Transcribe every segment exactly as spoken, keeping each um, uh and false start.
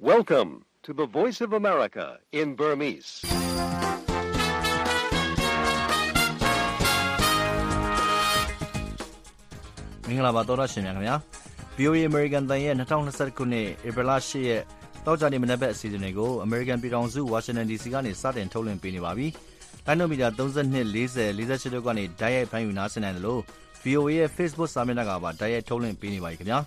Welcome to the Voice of America in Burmese. ။မင်္ဂလာပါသောတာရှင်များခင်ဗျာ။ ဗွီအိုအေ American တန်ရဲ့twenty twentyခုနှစ်ဧပြီလeightရက်တောက်ကြနေ့မနက်ဘက်အစီအစဉ်တွေကို American ပြည်ထောင်စု Washington ဒီ စီ ကနေစတင်ထုတ်လွှင့်ပေးနေပါပြီ။လိုင်းနိုမီတာthirty-two, forty, forty-eightတို့ကနေဓာတ်ရိုက်ဖမ်းယူနားဆင်နိုင်တယ်လို့ ဗွီအိုအေရဲ့ Facebook စာမျက်နှာကပါဓာတ်ရိုက်ထုတ်လွှင့်ပေးနေပါပြီခင်ဗျာ။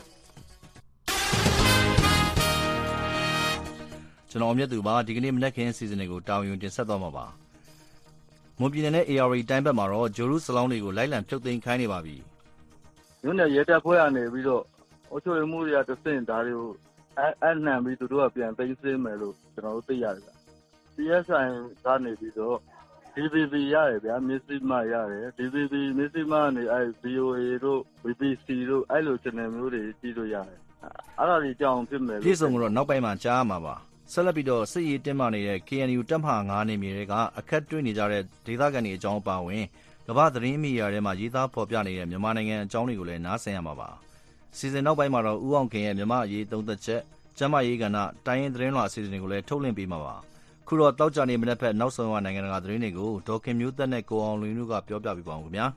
ကျွန်တော်အမြတ်သူပါဒီကနေ့မနက်ခင်းအစီအစဉ်တွေကိုတာဝန်ယူတင်ဆက်သွားမှာပါ။မွန်ပြည်နယ်နဲ့ A R D တိုင်းဘက်မှာတော့ဂျိုရုစလောင်းတွေကိုလိုက်လံဖြုတ်သိမ်းခိုင်းနေပါပြီ။မြို့နယ်ရဲတပ်ဖွဲ့ကနေပြီးတော့အုပ်ချုပ်ရေးမှုတွေကတဆင့်ဒါတွေကိုအနှံပြီးသူတို့ကပြန်သိမ်းဆည်းမယ်လို့ကျွန်တော်တို့သိရတယ်။ C S I ကနေပြီးတော့ D V B ရတယ်ဗျာမစ္စည်းမရတယ် D V B မစ္စည်းမကနေအဲ V O A တို့ V B C တို့အဲ့လို channel မျိုးတွေကြည့်လို့ရတယ်။အဲ့ဒါတွေကြောင်းဖြစ်မယ်လို့ပြည်စုံကတော့နောက်ပိုင်းမှာကြားရမှာပါ။ဆက်လက်ပြီးတော့စစ်ရေးတင်းမာနေတဲ့ K N U တပ်မဟာfiveနေမြေတွေကအခက်တွေ့နေကြတဲ့ဒေသခံတွေအကြောင်းပါဝင်ကမ္ဘာသတင်းမီဒီယာထဲမှာရေးသားဖော်ပြနေတဲ့မြန်မာနိုင်ငံအကြောင်းတွေကိုလည်းနားဆင်ရမှာပါ။စီစဉ်နောက်ပိုင်းမှာတော့ဦးအောင်ခင်ရဲ့မြန်မာအရေးသုံးသက်ချက်ကျမ်းမာရေးကဏ္ဍတိုင်းရင်းသတင်းလွှာအစီအစဉ်တွေကိုလည်းထုတ်လွှင့်ပေးမှာပါ။ခုတော့တောက်ကြနေမနေ့ဖက်နောက်ဆုံးရနိုင်ငံတကာသတင်းတွေကိုဒေါ်ခင်မျိုးသက်နဲ့ကိုအောင်လွင်တို့ကပြောပြပေးပါဦးခင်ဗျာ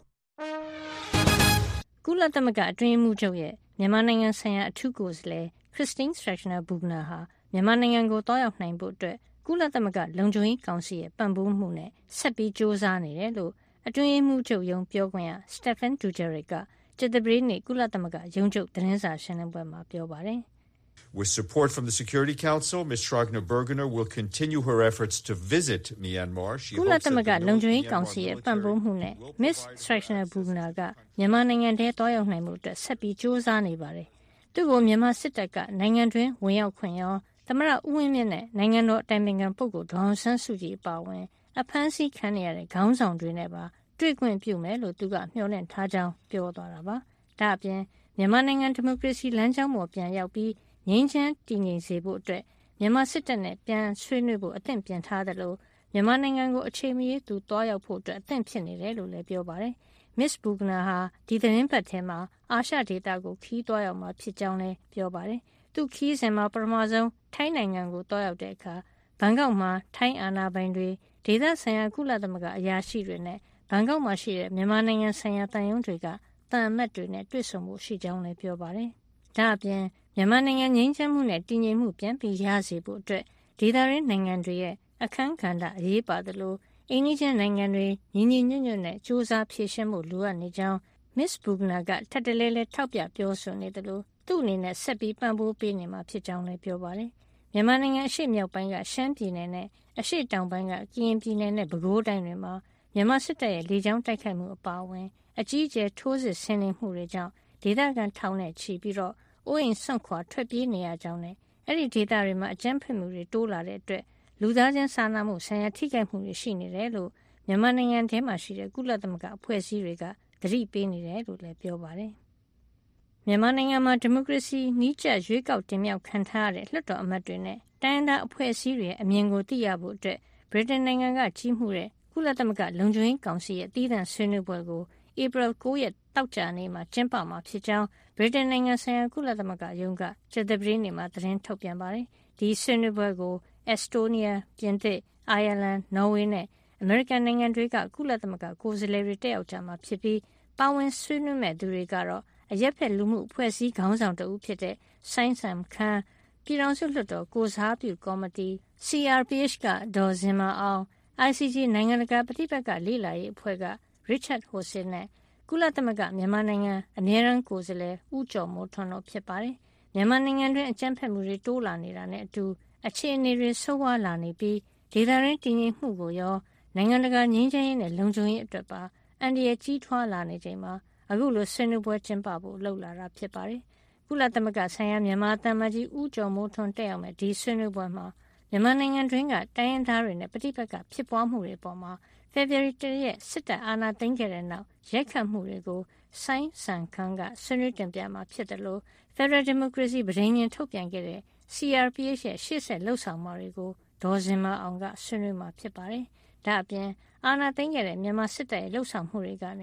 ။ကုလသမဂ္ဂအတွင်းမှုချုပ်ရဲ့မြန်မာနိုင်ငံဆိုင်ရာအထူးကိုယ်စားလှယ် Christine Schraner Burgener ဟာမြန်မာနိုင်ငံကိုတွားရောက်နိုင်ဖို့အတွက်ကုလသမဂ္ဂလုံခြုံရေးကောင်စီရဲ့ပံ့ပိုးမှုနဲ့ဆက်ပြီးစ조사နေတယ်လို့အတွင်းရေးမှူးချုပ်ရုံးပြောခွင့်ရ Stéphane Dujarric ကကြာသပတေးနေ့ကုလသမဂ္ဂရုံးချုပ်သတင်းစာရှင်းလင်းပွဲမှာပြောပါတယ်။ With support from the Security Council, Miz Schraner Burgener will continue her efforts to visit Myanmar. She ကုလသမဂ္ဂလုံခြုံရေးကောင်စီရဲ့ပံ့ပိုးမှုနဲ့ Miz Schraner Burgener ကမြန်မာနိုင်ငံထဲတွားရောက်နိုင်မှုအတွက်ဆက်ပြီးစ조사နေပါတယ်။သူ့ကိုမြန်မာစစ်တပ်ကနိုင်ငံတွင်းဝင်ရောက်ခွင့်ရောသမ္မတဦးဝင်းမြင့်နဲ့နိုင်ငံတော်အတိုင်ပင်ခံပုဂ္ဂိုလ်ဒေါ်အောင်ဆန်းစုကြည်အပါအဝင်အဖမ်းဆီးခံနေရတဲ့ခေါင်းဆောင်တွေနဲ့ပါတွေ့ခွင့်ပြုမယ်လို့သူကမျှော်လင့်ထားကြောင်းပြောသွားတာပါ။ဒါ့အပြင်မြန်မာနိုင်ငံဒီမိုကရေစီလမ်းကြောင်းပေါ်ပြန်ရောက်ပြီးငြိမ်းချမ်းတည်ငြိမ်စေဖို့အတွက်မြန်မာစစ်တပ်နဲ့ပြန်ဆွေးနွေးဖို့အသင့်ပြင်ထားတယ်လို့မြန်မာနိုင်ငံကိုအချိန်မရွေးသူတွားရောက်ဖို့အတွက်အသင့်ဖြစ်နေတယ်လို့လည်းပြောပါတယ်။ Miz Burgener ဟာဒီသတင်းပတ်ထဲမှာအာရှဒေသကိုခီးတွားရောက်မှာဖြစ်ကြောင်းလည်းပြောပါတယ်။သူခီးစဉ်မှာပထမဆုံးထိုင်းနိုင်ငံကိုတွားရောက်တဲ့အခါဘန်ကောက်မှာထိုင်းအာဏာပိုင်တွေဒေသဆိုင်ရာကုလသမဂ္ဂအရာရှိတွေနဲ့ဘန်ကောက်မှာရှိတဲ့မြန်မာနိုင်ငံဆိုင်ရာတန်ယုံတွေကတန်အမတ်တွေနဲ့တွေ့ဆုံမှုရှိကြောင်းလည်းပြောပါတယ်။ဒါ့အပြင်မြန်မာနိုင်ငံငြိမ်းချမ်းမှုနဲ့တည်ငြိမ်မှုပြန်ပြီးရစေဖို့အတွက်ဒေသရင်းနိုင်ငံတွေရဲ့အခမ်းကဏ္ဍအရေးပါတယ်လို့အိန္ဒိယနိုင်ငံတွေညီညီညွတ်ညွတ်နဲ့စ조사ဖြေရှင်းမှုလိုအပ်နေကြောင်း Miz Burgener ကထပ်တလဲလဲထောက်ပြပြောဆိုနေတယ်လို့သူ့အနေနဲ့ဆက်ပြီးပံ့ပိုးပေးနေမှာဖြစ်ကြောင်းလည်းပြောပါတယ်။မြန်မာနိုင်ငံအရှေ့မြောက်ပိုင်းကရှမ်းပြည်နယ်နဲ့အရှေ့တောင်ပိုင်းကကရင်ပြည်နယ်နဲ့ပဲခူးတိုင်းတွေမှာမြန်မာစစ်တပ်ရဲ့လေကြောင်းတိုက်ခိုက်မှုအပါအဝင်အကြီးအကျယ်ထိုးစစ်ဆင်နေမှုတွေကြောင့်ဒေသခံထောင်နဲ့ချီပြီးတော့အိုးအိမ်စွန့်ခွာထွက်ပြေးနေရကြောင်းနဲ့အဲ့ဒီဒေသတွေမှာအကြမ်းဖက်မှုတွေတိုးလာတဲ့အတွက်လူသားချင်းစာနာမှုဆိုင်ရာထိခိုက်မှုတွေရှိနေတယ်လို့မြန်မာနိုင်ငံထဲမှာရှိတဲ့ကုလသမဂ္ဂအဖွဲ့အစည်းတွေကသတိပေးနေတယ်လို့လည်းပြောပါတယ်။မြန်မာနိုင်ငံမှာဒီမိုကရေစီနည်းကျရွေးကောက်တင်မြှောက်ခံထားရတဲ့လွှတ်တော်အမတ်တွေနဲ့တိုင်းဒေသအဖွဲ့အစည်းတွေရဲ့အမြင်ကိုသိရဖို့အတွက်ဗြိတိန်နိုင်ငံကကြီးမှုတဲ့ကုလသမဂ္ဂလုံခြုံရေးကောင်စီရဲ့အသီးသန့်ဆွေးနွေးပွဲကိုဧပြီnineရက်တောက်ကြနေ့မှာကျင်းပမှာဖြစ်ကြောင်းဗြိတိန်နိုင်ငံဆိုင်ရာကုလသမဂ္ဂရုံးကကြာသပတေးနေ့မှာသတင်းထုတ်ပြန်ပါတယ်။ဒီဆွေးနွေးပွဲကိုအက်စတိုးနီးယား၊ပြင်သစ်၊အိုင်ယာလန်၊နော်ဝေနဲ့အမေရိကန်နိုင်ငံတွေကကုလသမဂ္ဂကိုယ်စားလှယ်တွေတက်ရောက်ကြမှာဖြစ်ပြီးပါဝင်ဆွေးနွေးမဲ့သူတွေကတော့အရက်ဖက်လူမှုအဖွဲ့အစည်းခေါင်းဆောင်တဦးဖြစ်တဲ့ဆိုင်းဆမ်ခန်းပြည်ထောင်စုလွှတ်တော်ကိုစားပြုကော်မတီ C R P H ကဒေါ်ဇင်မာအောင် I C G နိုင်ငံတကာပဋိပက္ခလေ့လာရေးအဖွဲ့က Richard Horsey နဲ့ကုလသမဂ္ဂမြန်မာနိုင်ငံအမြဲတမ်းကိုယ်စားလှယ်ဦးကျော်မိုးထွန်းတို့ဖြစ်ပါတယ်။မြန်မာနိုင်ငံတွင်းအကြမ်းဖက်မှုတွေတိုးလာနေတာနဲ့အတူအခြေအနေတွေဆိုးဝါးလာနေပြီးဒေသရင်းတည်ငြိမ်မှုကိုရောနိုင်ငံတကာငြိမ်းချမ်းရေးနဲ့လုံခြုံရေးအတွက်ပါအန္တရာယ်ကြီးထွားလာနေချိန်မှာအခုလိုဆွေးနွေးပွဲကျင်းပဖို့လှုပ်လာတာဖြစ်ပါတယ်။ကုလသမဂ္ဂဆိုင်ရာမြန်မာသံအမတ်ကြီးဦးကျော်မိုးထွန်းတက်ရောက်မဲ့ဒီဆွေးနွေးပွဲမှာမြန်မာနိုင်ငံတွင်းကတိုင်းရင်းသားတွေနဲ့ပဋိပက္ခဖြစ်ပွားမှုတွေပေါ်မှာဖေဖော်ဝါရီလရက်စစ်တပ်အာဏာသိမ်းခဲ့တဲ့နောက်ရိုက်ခတ်မှုတွေကိုဆိုင်းဆန်ခန်းကဆွေးနွေးတင်ပြမှာဖြစ်တယ်လို့ Federal Democracy ပဋိညာဉ်ထုတ်ပြန်ခဲ့တဲ့ C R P H ရဲ့ရှေ့ဆက်လှုပ်ဆောင်မှုတွေကိုဒေါ်ဇင်မာအောင်ကဆွေးနွေးမှာဖြစ်ပါတယ်။ဒါ့အပြင်အာဏာသိမ်းခဲ့တဲ့မြန်မာစစ်တပ်ရဲ့လှုပ်ဆောင်မှုတွေကနေ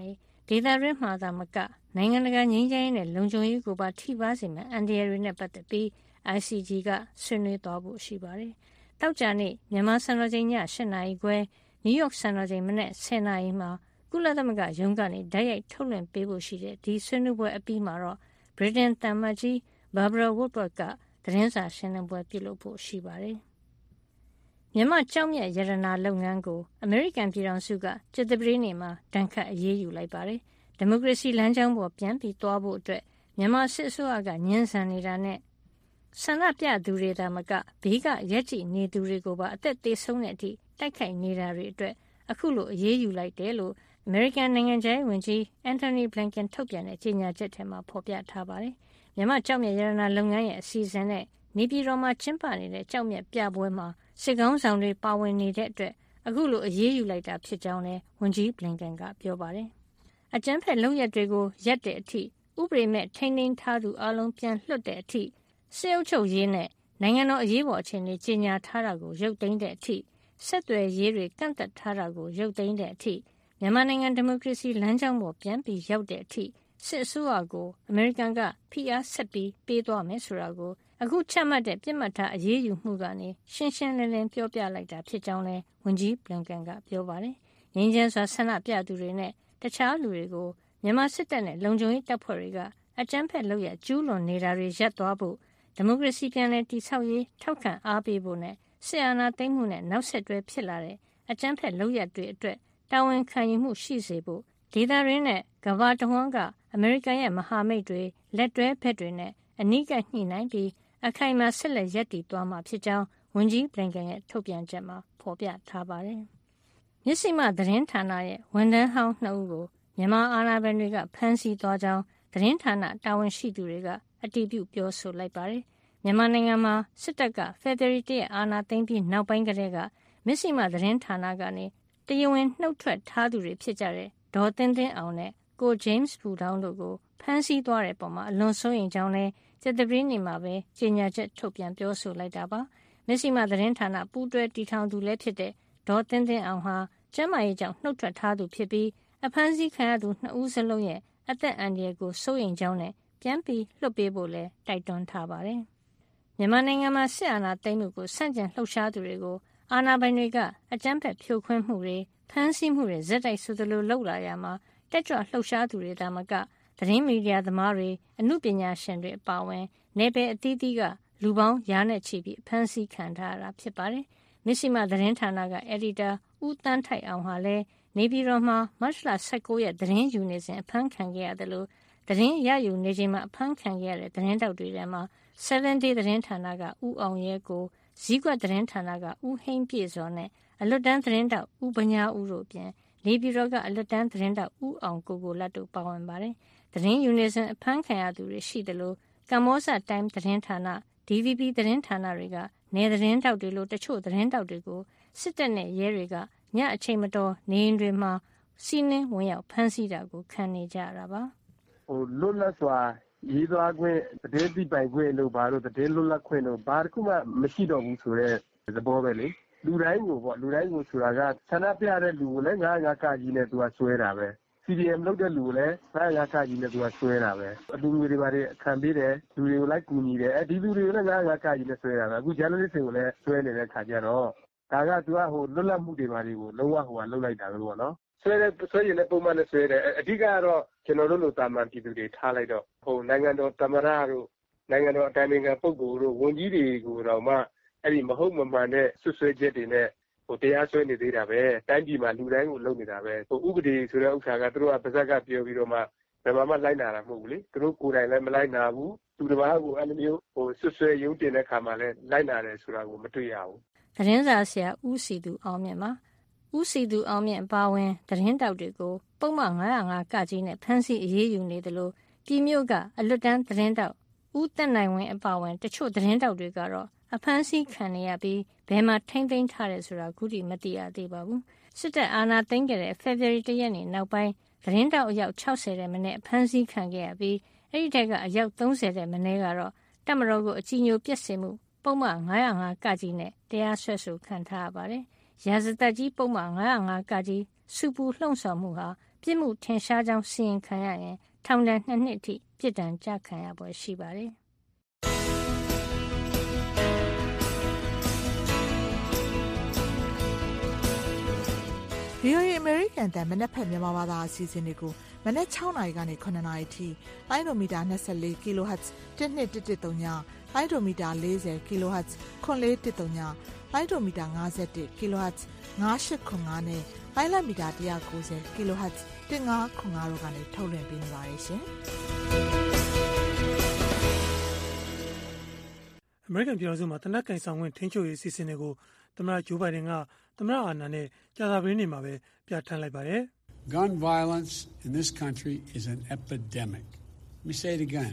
ဒေသတွင်းမှာသာမကနိုင်ငံတကာငြိမ်းချမ်းရေးနဲ့လုံခြုံရေးကိုပါထိပါးစေမယ့်အန္တရာယ်တွေနဲ့ပတ်သက်ပြီး အိုင် စီ ဂျီ ကဆွေးနွေးသွားဖို့ရှိပါတယ်။သောကြာနေ့မြန်မာစံတော်ချိန်ည၈နာရီခွဲနယူးယောက်စံတော်ချိန်မနက်၁၀နာရီမှာကုလသမဂ္ဂရုံးကနေတိုက်ရိုက်ထုတ်လွှင့်ပေးဖို့ရှိတဲ့ဒီဆွေးနွေးပွဲအပြီးမှာတော့ဗြိတိန်သံအမတ်ကြီး Barbara Woodward ကသတင်းစာရှင်းလင်းပွဲပြုလုပ်ဖို့ရှိပါတယ်။မြန်မာကျောက်မျက်ရတနာလုပ်ငန်းကိုအမေရိကန်ပြည်ထောင်စုကကြာသပတေးနေ့မှာတန်ခတ်အရေးယူလိုက်ပါတယ်။ဒီမိုကရေစီလမ်းကြောင်းပေါ်ပြန်ပြီးသွားဖို့အတွက်မြန်မာစစ်အစိုးရကညှဉ်းဆန်နေတာနဲ့ဆန္ဒပြသူတွေသာမကဘေးကရက်ကြည့်နေသူတွေကိုပါအသက်သေးဆုံးတဲ့အထိတိုက်ခိုက်နေတာတွေအတွက်အခုလိုအရေးယူလိုက်တယ်လို့အမေရိကန်နိုင်ငံခြားရေးဝန်ကြီးအန်တိုနီဘလင်ကန်ထုတ်ပြန်တဲ့ကြေညာချက်ထဲမှာဖော်ပြထားပါတယ်။မြန်မာကျောက်မျက်ရတနာလုပ်ငန်းရဲ့အစီအစဉ်နဲ့နေပြည်တော်မှာကျင်းပနေတဲ့ကျောက်မျက်ပြပွဲမှာစစ်ကောင်းဆောင်တွေပါဝင်နေတဲ့အတွက်အခုလိုအရေးယူလိုက်တာဖြစ်ကြောင်းလည်းဝန်ကြီးဘလင်ကန်ကပြောပါတယ်။အကြမ်းဖက်လုပ်ရက်တွေကိုရပ်တဲ့အထိဥပဒေမဲ့ထိန်းသိမ်းထားသူအလုံးပြန်လွှတ်တဲ့အထိစစ်အုပ်ချုပ်ရေးနဲ့နိုင်ငံတော်အရေးပေါ်အခြေအနေကြီးညာထားတာကိုရုပ်သိမ်းတဲ့အထိဆက်သွယ်ရေးတွေကန့်သက်ထားတာကိုရုပ်သိမ်းတဲ့အထိမြန်မာနိုင်ငံဒီမိုကရေစီလမ်းကြောင်းပေါ်ပြန်ပြီးရောက်တဲ့အထိစစ်အစိုးရကိုအမေရိကန်ကဖိအားဆက်ပြီးပေးသွားမယ်ဆိုတာကိုအခုချမှတ်တဲ့ပြစ်မှတ်ထားအရေးယူမှုကနေရှင်းရှင်းလင်းလင်းပြောပြလိုက်တာဖြစ်ကြောင်းလည်းဝန်ကြီးဘလင်ကန်ကပြောပါတယ်။ငြိမ်းချမ်းစွာဆန္ဒပြသူတွေနဲ့တခြားလူတွေကိုမြန်မာစစ်တပ်နဲ့လုံခြုံရေးတပ်ဖွဲ့တွေကအကြမ်းဖက်လုပ်ရကျူးလွန်နေတာတွေရပ်သွားဖို့ဒီမိုကရေစီပြန်လည်တည်ဆောက်ရေးထောက်ခံအားပေးဖို့နဲ့စစ်အာဏာသိမ်းမှုနဲ့နောက်ဆက်တွဲဖြစ်လာတဲ့အကြမ်းဖက်လုပ်ရတွေအတွက်တာဝန်ခံယူမှုရှိစေဖို့ဒေသရင်းနဲ့ကမ္ဘာတဝန်းကအမေရိကန်ရဲ့မဟာမိတ်တွေလက်တွဲဘက်တွေနဲ့အနီးကပ်ညှိနှိုင်းပြီးအခိုင်အမာဆက်လက်ရပ်တည်သွားမှာဖြစ်ကြောင်းဝန်ကြီးဘလင်ကန်ရဲ့ထုတ်ပြန်ချက်မှာဖော်ပြထားပါတယ်။မြစ်စီမသတင်းဌာနရဲ့ဝန်ထမ်းဟောင်းနှစ်ဦးကိုမြန်မာအာဏာပိုင်တွေကဖမ်းဆီးသွားကြောင်းသတင်းဌာနတာဝန်ရှိသူတွေကအတည်ပြုပြောဆိုလိုက်ပါတယ်။မြန်မာနိုင်ငံမှာစစ်တပ်ကဖေဖော်ဝါရီလရဲ့အာဏာသိမ်းပြီးနောက်ပိုင်းကတည်းကမြစ်စီမသတင်းဌာနကနေတရားဝင်နှုတ်ထွက်ထားသူတွေဖြစ်ကြတဲ့ဒေါ်သင်းသင်းအောင်နဲ့ကိုဂျိမ်းစ်ဘူဒေါင်းတို့ကိုဖမ်းဆီးသွားတဲ့ပုံမှာအလွန်စိုးရိမ်ကြောင်းလည်းကြာသပတေးနေ့မှာပဲကြေညာချက်ထုတ်ပြန်ပြောဆိုလိုက်တာပါ။မြစ်စီမသတင်းဌာနပူးတွဲတည်ထောင်သူလည်းဖြစ်တဲ့ဒေါ်သင်းသင်းအောင်ဟာကျန်းမာရေးကြောင့်နှုတ်ထွက်ထားသူဖြစ်ပြီးအဖမ်းဆီးခံရသူနှစ်ဦးစလုံးရဲ့အသက်အန္တရာယ်ကိုစိုးရိမ်ကြောင်းနဲ့ပြန်ပြီးလွှတ်ပေးဖို့လည်းတိုက်တွန်းထားပါတယ်။မြန်မာနိုင်ငံမှာစစ်အာဏာသိမ်းမှုကိုဆန့်ကျင်လှုပ်ရှားသူတွေကိုအာဏာပိုင်တွေကအကြမ်းဖက်ဖြိုခွင်းမှုတွေဖမ်းဆီးမှုတွေဇက်တိုက်ဆိုသလိုလုပ်လာရမှာတက်ကြွလှုပ်ရှားသူတွေသာမကသတင်းမီဒီယာသမားတွေအမှုပညာရှင်တွေအပါအဝင်နယ်ပယ်အသီးသီးကလူပေါင်းရာနဲ့ချီပြီးဖမ်းဆီးခံထားရတာဖြစ်ပါတယ်။မြစ်စီမသတင်းဌာနကအယ်ဒီတာဦးတန်းထိုက်အောင်ဟာလည်းနေပြည်တော်မှာမတ်လ၁၉ရက်သတင်းယူနေစဉ်အဖမ်းခံခဲ့ရတယ်လို့သတင်းရယူနေချိန်မှာအဖမ်းခံခဲ့ရတဲ့သတင်းတောက်တွေထဲမှာ seven day သတင်းဌာနကဦးအောင်ရဲကိုဇီးကွက်သတင်းဌာနကဦးဟိန်းပြည့်စောနဲ့အလွတ်တန်းသတင်းတောက်ဦးပညာဦးတို့ပြင်နေပြည်တော်ကအလွတ်တန်းသတင်းတောက်ဦးအောင်ကိုကိုလတ်တို့ပါဝင်ပါတယ်။သတင်းယူနေစဉ်အဖမ်းခံရသူတွေရှိတယ်လို့ကမ္ဘောဇတိုင်းသတင်းဌာန ဒီ ဗီ ပီ သတင်းဌာနတွေကနယ်သတင်းတောက်တွေလို့တချို့သတင်းတောက်တွေကိုစစ်တပ်နဲ့ရဲတွေကညအချိန်မတော်နေအိမ်တွေမှာစီးနင်းဝင်ရောက်ဖမ်းဆီးတာကိုခံနေကြရတာပါ။ဟိုလွတ်လပ်စွာရေးသွားခွင့်သတင်းသိပိုင်ခွင့်လို့ဘာလို့သတင်းလွတ်လပ်ခွင့်လို့ဘာတစ်ခုမှမရှိတော့ဘူးဆိုတော့သဘောပဲလေလူတိုင်းကိုပေါ့လူတိုင်းကိုဆိုတာကဆန္ဒပြတဲ့လူကိုလည်းငါးငါးကကြီးနဲ့သူကဆွဲတာပဲ စီ ဒီ အမ် လုပ်တဲ့လူကိုလည်းငါးငါးကကြီးနဲ့သူကဆွဲတာပဲအလူငွေတွေဘာတွေခံပေးတယ်လူတွေကိုလိုက်ကူညီတယ်အဲဒီလူတွေကိုလည်းငါးငါးကကြီးနဲ့ဆွဲတာပဲအခုဂျာနယ်လစ်တွေကိုလည်းဆွဲနေတဲ့ခါကျတော့ဒါကသူကဟိုလွတ်လပ်မှုတွေဘာတွေကိုလုံးဝဟိုကလုပ်လိုက်တာပဲပေါ့နော်ဆွဲတဲ့ဆွဲရင်လည်းပုံမှန်နဲ့ဆွဲတယ်အဓိကကတော့ကျွန်တော်တို့လိုတာမန်ပြည်သူတွေထားလိုက်တော့ဟိုနိုင်ငံတော်သမ္မတတို့နိုင်ငံတော်အတိုင်ပင်ခံပုဂ္ဂိုလ်တို့ဝန်ကြီးတွေကိုတော့မှအဲ့ဒီမဟုတ်မမှန်တဲ့ဆွဆွဲချက်တွေနဲ့ဟိုတရားစွဲနေသေးတာပဲတိုင်းပြည်မှာလူတိုင်းကိုလုပ်နေတာပဲဟိုဥပဒေဆိုတဲ့ဥစ္စာကသူတို့ကပါဇက်ကပြောပြီးတော့မှဘယ်မှာမှလိုက်နာတာမဟုတ်ဘူးလေသူတို့ကိုယ်တိုင်လည်းမလိုက်နာဘူးသူတစ်ပါးကိုအဲ့လိုမျိုးဟိုဆွဆွဲရုံးတင်တဲ့ခါမှာလည်းလိုက်နာတယ်ဆိုတာကိုမတွေ့ရဘူးသတင်းစာဆရာဦးစီသူအောင်မြင့်ပါဦးစီသူအောင်မြင့်အပါဝင်သတင်းတောက်တွေကိုပုံမှန်ငါး၀၅ကကြီးနဲ့ဖမ်းဆီးအရေးယူနေတယ်လို့ပြည်မြို့ကအလွတ်တန်းသတင်းတောက်ဦးတက်နိုင်ဝင်းအပါဝင်တချို့သတင်းတောက်တွေကတော့အဖမ်းဆီးခံနေရပြီးဘယ်မှာထိမ့်သိမ်းထားတယ်ဆိုတာခုထိမသိရသေးပါဘူးစစ်တပ်အာဏာသိမ်းခဲ့တဲ့ဖေဖော်ဝါရီလရက်နေ့နောက်ပိုင်းသတင်းတောက်အယောက်၆၀တဲ့မနေ့အဖမ်းဆီးခံခဲ့ရပြီးအဲ့ဒီထက်ကအယောက်၃၀တဲ့မနေ့ကတော့တပ်မတော်ကိုအကြီးညိုပြစ်စင်မှုပုံမှန်ငါး၀၅ကကြီးနဲ့တရားစွဲဆိုခံထားရပါတယ်ရာဇသက်ကြီးပုံမှန်ငါး၀၅ကကြီးစူပူလှုံ့ဆော်မှုဟာပြစ်မှုထင်ရှားကြောင်းစီရင်ခံရရင်ထောင်ဒဏ်နှစ်နှစ်အထိပြစ်ဒဏ်ကျခံရပွဲရှိပါတယ်။ဗွီအိုအေ American တန်မနက်ဖက်မြန်မာဘာသာအစီအစဉ်တွေကိုမနက်၆နာရီကနေ၇နာရီထိလိုင်းဒိုမီတာ၂၄ kHz တစ်နှစ်တစ်တစ်သုံးညလိုင်းဒိုမီတာ၄၀ kHz ခွန်လေးတစ်သုံးညလိုင်းဒိုမီတာ၅၁ kHz ၅၈ခွန်၅နဲ့လိုင်းလမီတာ၁၉၀ kHz ၁၅ခွန်၅တို့ကနေထုတ်လွှင့်ပေးနေပါတယ်ရှင်။ American ပြည်တော်စုမှာတနက်ကင်ဆောင်ခွင့်ထိန်းချုပ်ရေးအစီအစဉ်တွေကိုသမ္မတဂျိုးဘိုင်ဒန်ကသမ္မတအာဏာနဲ့ကြာသပတေးနေ့မှာပဲပြဋ္ဌာန်းလိုက်ပါတယ်။ Gun violence in this country is an epidemic. Let me say it again.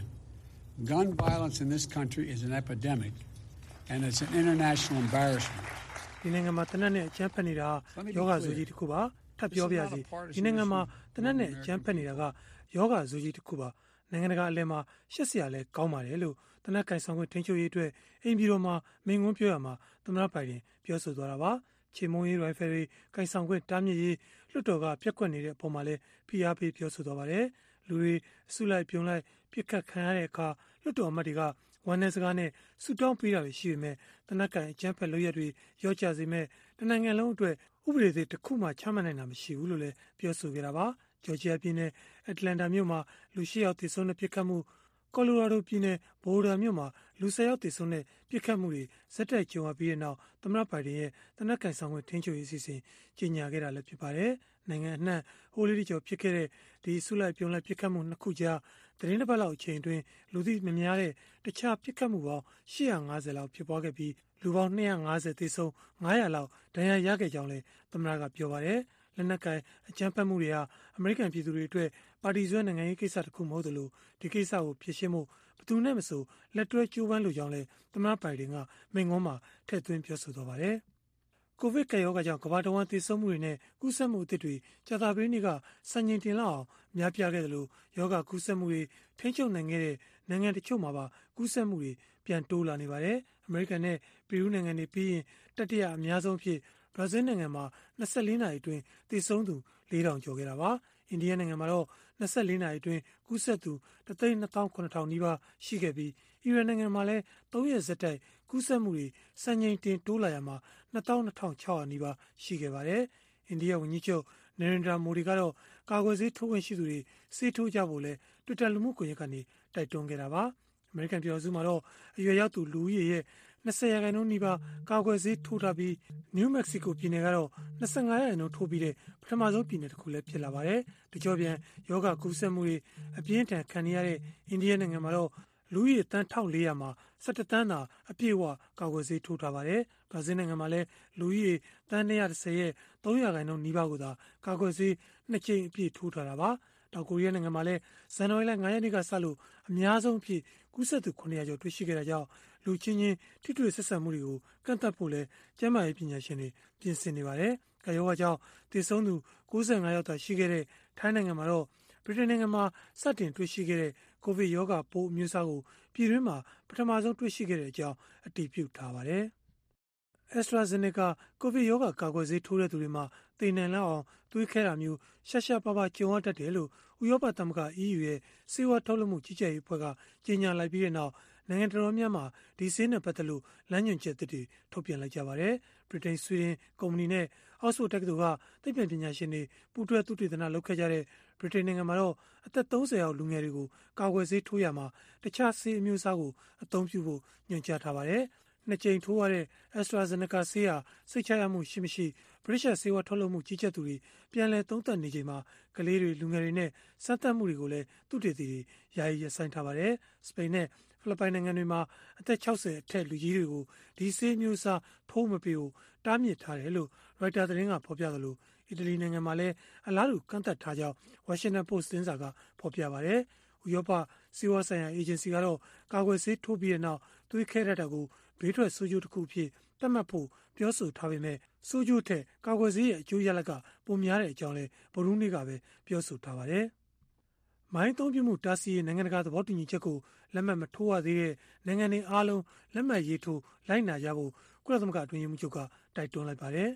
Gun violence in this country is an epidemic and it's an international embarrassment. ဒီနိုင်ငံမှာတနက်နဲ့အကြမ်းဖက်နေတာယောဂဇူကြီးတစ်ခုပါထပ်ပြောပြစီဒီနိုင်ငံမှာတနက်နဲ့အကြမ်းဖက်နေတာကယောဂဇူကြီးတစ်ခုပါနိုင်ငံတကာအလဲမှာရှက်စရာလဲကောင်းပါတယ်လို့တနက်ကင်ဆောင်ခွင့်ထိန်းချုပ်ရေးအတွက်အိမ်ပြည်တော်မှာမိန့်ခွန်းပြောရမှာသမ္မတဘိုင်ဒန်ပြောဆိုသွားတာပါချေမုံရေးရိုင်ဖယ်တွေကင်ဆောင်ခွင့်တားမြစ်ရေးလွှတ်တော်ကပြက်ကွက်နေတဲ့အပေါ်မှာလဲဖိအားပေးပြောဆိုသွားပါတယ်လူတွေအစုလိုက်ပြုံလိုက်ပြစ်ခတ်ခံရတဲ့အခါလွှတ်တော်အမတ်တွေကဝမ်းနည်းစကားနဲ့ဆူတောင်းပေးတာတွေရှိပေမဲ့တနက်ကင်အကြမ်းဖက်လုပ်ရက်တွေရော့ကျစေမဲ့တနိုင်ငံလုံးအတွက်ဥပဒေသစ်တစ်ခုမှချမှတ်နိုင်တာမရှိဘူးလို့လည်းပြောဆိုခဲ့တာပါဂျော်ဂျီယာပြည်နယ်အတ္တလန္တာမြို့မှာလူရှစ်ယောက်သေဆုံးတဲ့ပြစ်ခတ်မှုကော်လိုရာဒိုပြည်နယ်ဘိုဒါမြို့မှာလူဆယ်ယောက်သေဆုံးတဲ့ပြစ်ခတ်မှုတွေဇက်တိုက်ကြုံရပြီးတဲ့နောက်သမ္မတဘိုင်ဒန်ရဲ့တနက်ကင်ဆောင်ခွင့်ထိန်းချုပ်ရေးအစီအစဉ်ကြီးညာခဲ့တာလည်းဖြစ်ပါတယ်နိုင်ငံအနှံ့ဟိုးလေးကျော်ဖြစ်ခဲ့တဲ့ဒီဆုလိုက်ပြုံလိုက်ပြစ်ခတ်မှုနှစ်ခုကြားသတင်းတစ်ပတ်လောက်အချိန်အတွင်းလူသိမများတဲ့တခြားပြစ်ခတ်မှုပေါင်းရှစ်၅၀လောက်ဖြစ်ပွားခဲ့ပြီးလူပေါင်း၂၅၀သေဆုံး၅၀၀လောက်ဒဏ်ရာရခဲ့ကြောင်းလည်းသမ္မတကပြောပါတယ်လက်နက်ကိုင်အကြမ်းဖက်မှုတွေဟာအမေရိကန်ပြည်သူတွေအတွက်ပါတီစွဲနိုင်ငံရေးကိစ္စတစ်ခုမဟုတ်သလိုဒီကိစ္စကိုဖြေရှင်းဖို့ဘယ်သူနဲ့မဆိုလက်တွဲကြိုးပမ်းလိုကြောင်းလည်းသမ္မတဘိုင်ဒန်ကမိန့်ခွန်းမှာထည့်သွင်းပြောဆိုသွားပါတယ်။ကိုဗစ်ကပ်ရောဂါကြောင့်ကမ္ဘာတဝန်းသေဆုံးမှုတွေနဲ့ကူးစက်မှုအသစ်တွေကြာသပတေးနေ့ကစံချိန်တင်လောက်အောင်များပြားခဲ့တယ်လို့ယောဂကူးစက်မှုတွေထိန်းချုပ်နိုင်ခဲ့တဲ့နိုင်ငံတချို့မှာပါကူးစက်မှုတွေပြန်တိုးလာနေပါတယ်။အမေရိကန်နဲ့ပီရူးနိုင်ငံတွေပြီးရင်တတိယအများဆုံးဖြစ်ဘရာဇီးနိုင်ငံမှာ၂၄နာရီအတွင်းသေဆုံးသူ၄ထောင်ကျော်ခဲ့တာပါအိန္ဒိယနိုင်ငံမှာတော့၂၄နာရီအတွင်းကူးစက်သူတစ်သိန်းနှစ်သောင်းခုနှစ်ထောင်နီးပါးရှိခဲ့ပြီးအီရန်နိုင်ငံမှာလည်းသုံးရက်ဆက်တိုက်ကူးစက်မှုတွေစံချိန်တင်တိုးလာရမှာ၂သောင်း၂ထောင်၆ရာနီးပါးရှိခဲ့ပါတယ်အိန္ဒိယဝန်ကြီးချုပ်နရိန္ဒြာမိုဒီကတော့ကာကွယ်ဆေးထိုးခွင့်ရှိသူတွေဆေးထိုးကြဖို့လဲ Twitter လူမှုကွန်ရက်ကနေတိုက်တွန်းခဲ့တာပါအမေရိကန်ပြည်ထောင်စုမှာတော့အရွယ်ရောက်သူလူဦးရေရဲ့၂၀ရာခိုင်နှုန်းနီးပါးကာကွယ်ဆေးထိုးထားပြီးနယူးမက္ကဆီကိုပြည်နယ်ကတော့၂၅ရာခိုင်နှုန်းထိုးပြီးတဲ့ပထမဆုံးပြည်နယ်တစ်ခုလည်းဖြစ်လာပါတယ်။တကြောပြန်ယောဂကူးစက်မှုတွေအပြင်းထန်ခံနေရတဲ့အိန္ဒိယနိုင်ငံမှာတော့လူဦးရေတန်း၁၄၀၀မှာ၁၁တန်းသာအပြည့်အဝကာကွယ်ဆေးထိုးထားပါတယ်။ဘရာဇီးနိုင်ငံမှာလည်းလူဦးရေတန်း၂၁၀ရဲ့၃ရာခိုင်နှုန်းနီးပါးကိုသာကာကွယ်ဆေးနှစ်ကြိမ်အပြည့်ထိုးထားတာပါ။တောင်ကိုရီးယားနိုင်ငံမှာလည်းဇန်နဝါရီလ၅ရက်နေ့ကစလို့အများဆုံးအဖြစ်ကူးစက်သူခုနှစ်ရာကျော်တွေ့ရှိခဲ့တာကြောင့်လူချင်းချင်းထိတွေ့ဆက်ဆံမှုတွေကိုကန့်သတ်ဖို့လဲကျန်းမာရေးပညာရှင်တွေပြင်ဆင်နေပါတယ်။ကာယောဂါကြောင့်သေဆုံးသူ၉၅ယောက်သာရှိခဲ့တဲ့ထိုင်းနိုင်ငံမှာတော့ဗြိတိန်နိုင်ငံမှာစတင်တွေ့ရှိခဲ့တဲ့ကိုဗစ်ရောဂါပိုးအမျိုးအစားကိုပြည်တွင်းမှာပထမဆုံးတွေ့ရှိခဲ့တဲ့အကြောင်းအတည်ပြုထားပါတယ်။ AstraZeneca ကိုဗစ်ရောဂါကာကွယ်ဆေးထိုးတဲ့သူတွေမှာသေနိုင်လောက်အောင်သွေးခဲတာမျိုးရှားရှားပါးပါးကြုံရတတ်တယ်လို့ဥရောပသမဂ္ဂ E U ရဲ့ဆေးဝါးထုတ်လုပ်မှုကြီးကြပ်ရေးအဖွဲ့ကကြေညာလိုက်ပြီးတဲ့နောက်နိုင်ငံတော်များများဒီဆေးနဲ့ပတ်သက်လို့လမ်းညွှန်ချက်တွေထုတ်ပြန်လိုက်ကြပါတယ်။ဗြိတိန်၊ဆွီဒင်ကုမ္ပဏီနဲ့အောက်စ်ဖို့ဒ်တက္ကသိုလ်ကသိပ္ပံပညာရှင်တွေပူးတွဲသုတေသနလုပ်ခဲ့ကြတဲ့ဗြိတိန်နိုင်ငံမှာတော့အသက်သုံးဆယ်အောက်လူငယ်တွေကိုကာကွယ်ဆေးထိုးရမှာတခြားဆေးအမျိုးအစားကိုအသုံးပြုဖို့ညွှန်ကြားထားပါတယ်။နှစ်ကြိမ်ထိုးရတဲ့ AstraZeneca ဆေးဟာစိတ်ချရမှုရှိမရှိဗြိတိရှ်ဆေးဝါးထုတ်လုပ်မှုကြီးကြပ်သူတွေပြန်လည်သုံးသပ်နေချိန်မှာကလေးတွေလူငယ်တွေနဲ့စမ်းသပ်မှုတွေကိုလည်းသုတေသီတွေယာယီရပ်ဆိုင်းထားပါတယ်။စပိန်နဲ့ဖိလစ်ပိုင်နိုင်ငံတွေမှာအသက်၆၀အထက်လူကြီးတွေကိုဒီဆေးမျိုးစားထိုးမပေးဖို့တားမြစ်ထားတယ်လို့ရိုက်တာသတင်းကဖော်ပြသလိုအီတလီနိုင်ငံမှာလည်းအလားတူကန့်သတ်ထားကြောင်းဝါရှင်တန်ပို့စ်သတင်းစာကဖော်ပြပါတယ်။ဥရောပဆေးဝါးဆိုင်ရာအေဂျင်စီကတော့ကာကွယ်ဆေးထိုးပြီးတဲ့နောက်သွေးခဲတတ်တာကိုဘေးထွက်ဆိုးကျိုးတစ်ခုအဖြစ်သတ်မှတ်ဖို့ပြောဆိုထားပေမဲ့ဆိုးကျိုးထက်ကာကွယ်ဆေးရဲ့အကျိုးရလဒ်ကပိုများတဲ့အကြောင်းလည်းဗုဒ္ဓဟူးနေ့ကပဲပြောဆိုထားပါတယ်။မိုင်းအသုံးပြုမှုတားဆီးရေးနိုင်ငံတကာသဘောတူညီချက်ကိုလက်မှတ်မထိုးရသေးတဲ့နိုင်ငံတွေအားလုံးလက်မှတ်ရေးထိုးလိုက်နာကြဖို့ကုလသမဂ္ဂအတွင်းရေးမှူးချုပ်ကတိုက်တွန်းလိုက်ပါတယ်။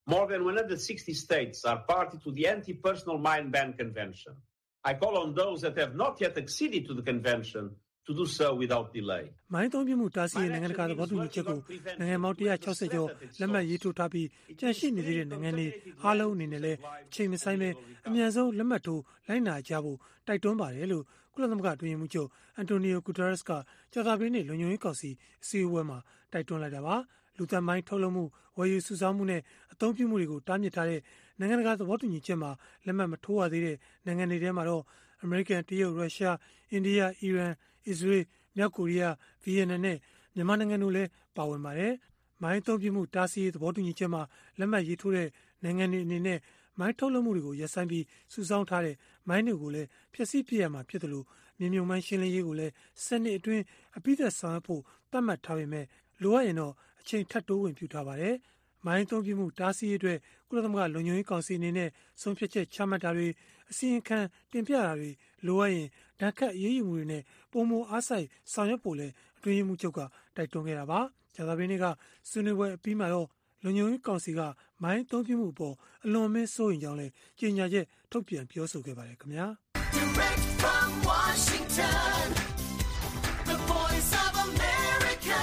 More than one hundred sixty states are party to the Anti-Personal Mine Ban Convention. I call on those that have not yet acceded to the convention to do so without delay. မိုင်းသုံးပြမှုတားဆီးရေးနိုင်ငံတကာသဘောတူညီချက်ကိုနိုင်ငံပေါင်းone hundred sixtyကျော်လက်မှတ်ရေးထိုးထားပြီးကြန့်ရှိနေသေးတဲ့နိုင်ငံတွေအားလုံးအနေနဲ့လည်းအချိန်မဆိုင်ပဲအမြန်ဆုံးလက်မှတ်ထိုးလိုက်နာကြဖို့တိုက်တွန်းပါတယ်လို့ကုလသမဂ္ဂအတွင်းရေးမှူးချုပ်အန်တိုနီယိုဂူတာရက်စ်ကကြာသပတေးနေ့လုံခြုံရေးကောင်စီအစည်းအဝေးမှာတိုက်တွန်းလိုက်တာပါလူသတ်မိုင်းထုတ်လုပ်မှုဝယ်ယူစုဆောင်းမှုနဲ့အသုံးပြုမှုတွေကိုတားမြစ်ထားတဲ့နိုင်ငံတကာသဘောတူညီချက်မှာလက်မှတ်မထိုးရသေးတဲ့နိုင်ငံတွေထဲမှာတော့အမေရိကန်တရုတ်ရုရှားအိန္ဒိယအီရန်အစ္စရေးမြောက်ကိုရီးယားဗီယက်နမ်နဲ့မြန်မာနိုင်ငံတို့လည်းပါဝင်ပါတယ်။မိုင်းသုံးပြမှုတားဆီးရေးသဘောတူညီချက်မှာလက်မှတ်ရေးထိုးတဲ့နိုင်ငံတွေအနေနဲ့မိုင်းထုတ်လုပ်မှုတွေကိုရပ်ဆိုင်းပြီးစုဆောင်းထားတဲ့မိုင်းတွေကိုလည်းဖျက်ဆီးပစ်ရမှာဖြစ်တယ်လို့မြေမြုံမိုင်းရှင်းလင်းရေးကိုလည်းစနစ်အတွင်းအပိသက်ဆောင်ရွက်ဖို့သတ်မှတ်ထားပေမဲ့လိုအပ်ရင်တော့အချိန်ထပ်တိုးဝင်ပြုထားပါတယ်။မိုင်းသုံးပြမှုတားဆီးရေးအတွက်ကုလသမဂ္ဂလုံခြုံရေးကောင်စီအနေနဲ့ဆုံးဖြတ်ချက်ချမှတ်တာတွေအစီရင်ခံတင်ပြတာတွေလိုအပ်ရင်ဓာတ်ခတ်အရေးယူမှုတွေနဲ့ပုံမအားဆိုင်ဆောင်ရွက်ဖို့လည်းအတွင်းရေးမှူးချုပ်ကတိုက်တွန်းခဲ့တာပါ။ကြာသပတေးနေ့ကဆွေးနွေးပွဲအပြီးမှာတော့လုံခြုံရေးကောင်စီကမိုင်းသုံးပြမှုအပေါ်အလွန်အမင်းစိုးရိမ်ကြောင်းလည်းကြေညာချက်ထုတ်ပြန်ပြောဆိုခဲ့ပါတယ်ခင်ဗျာ။ Direct from Washington, the voice of America,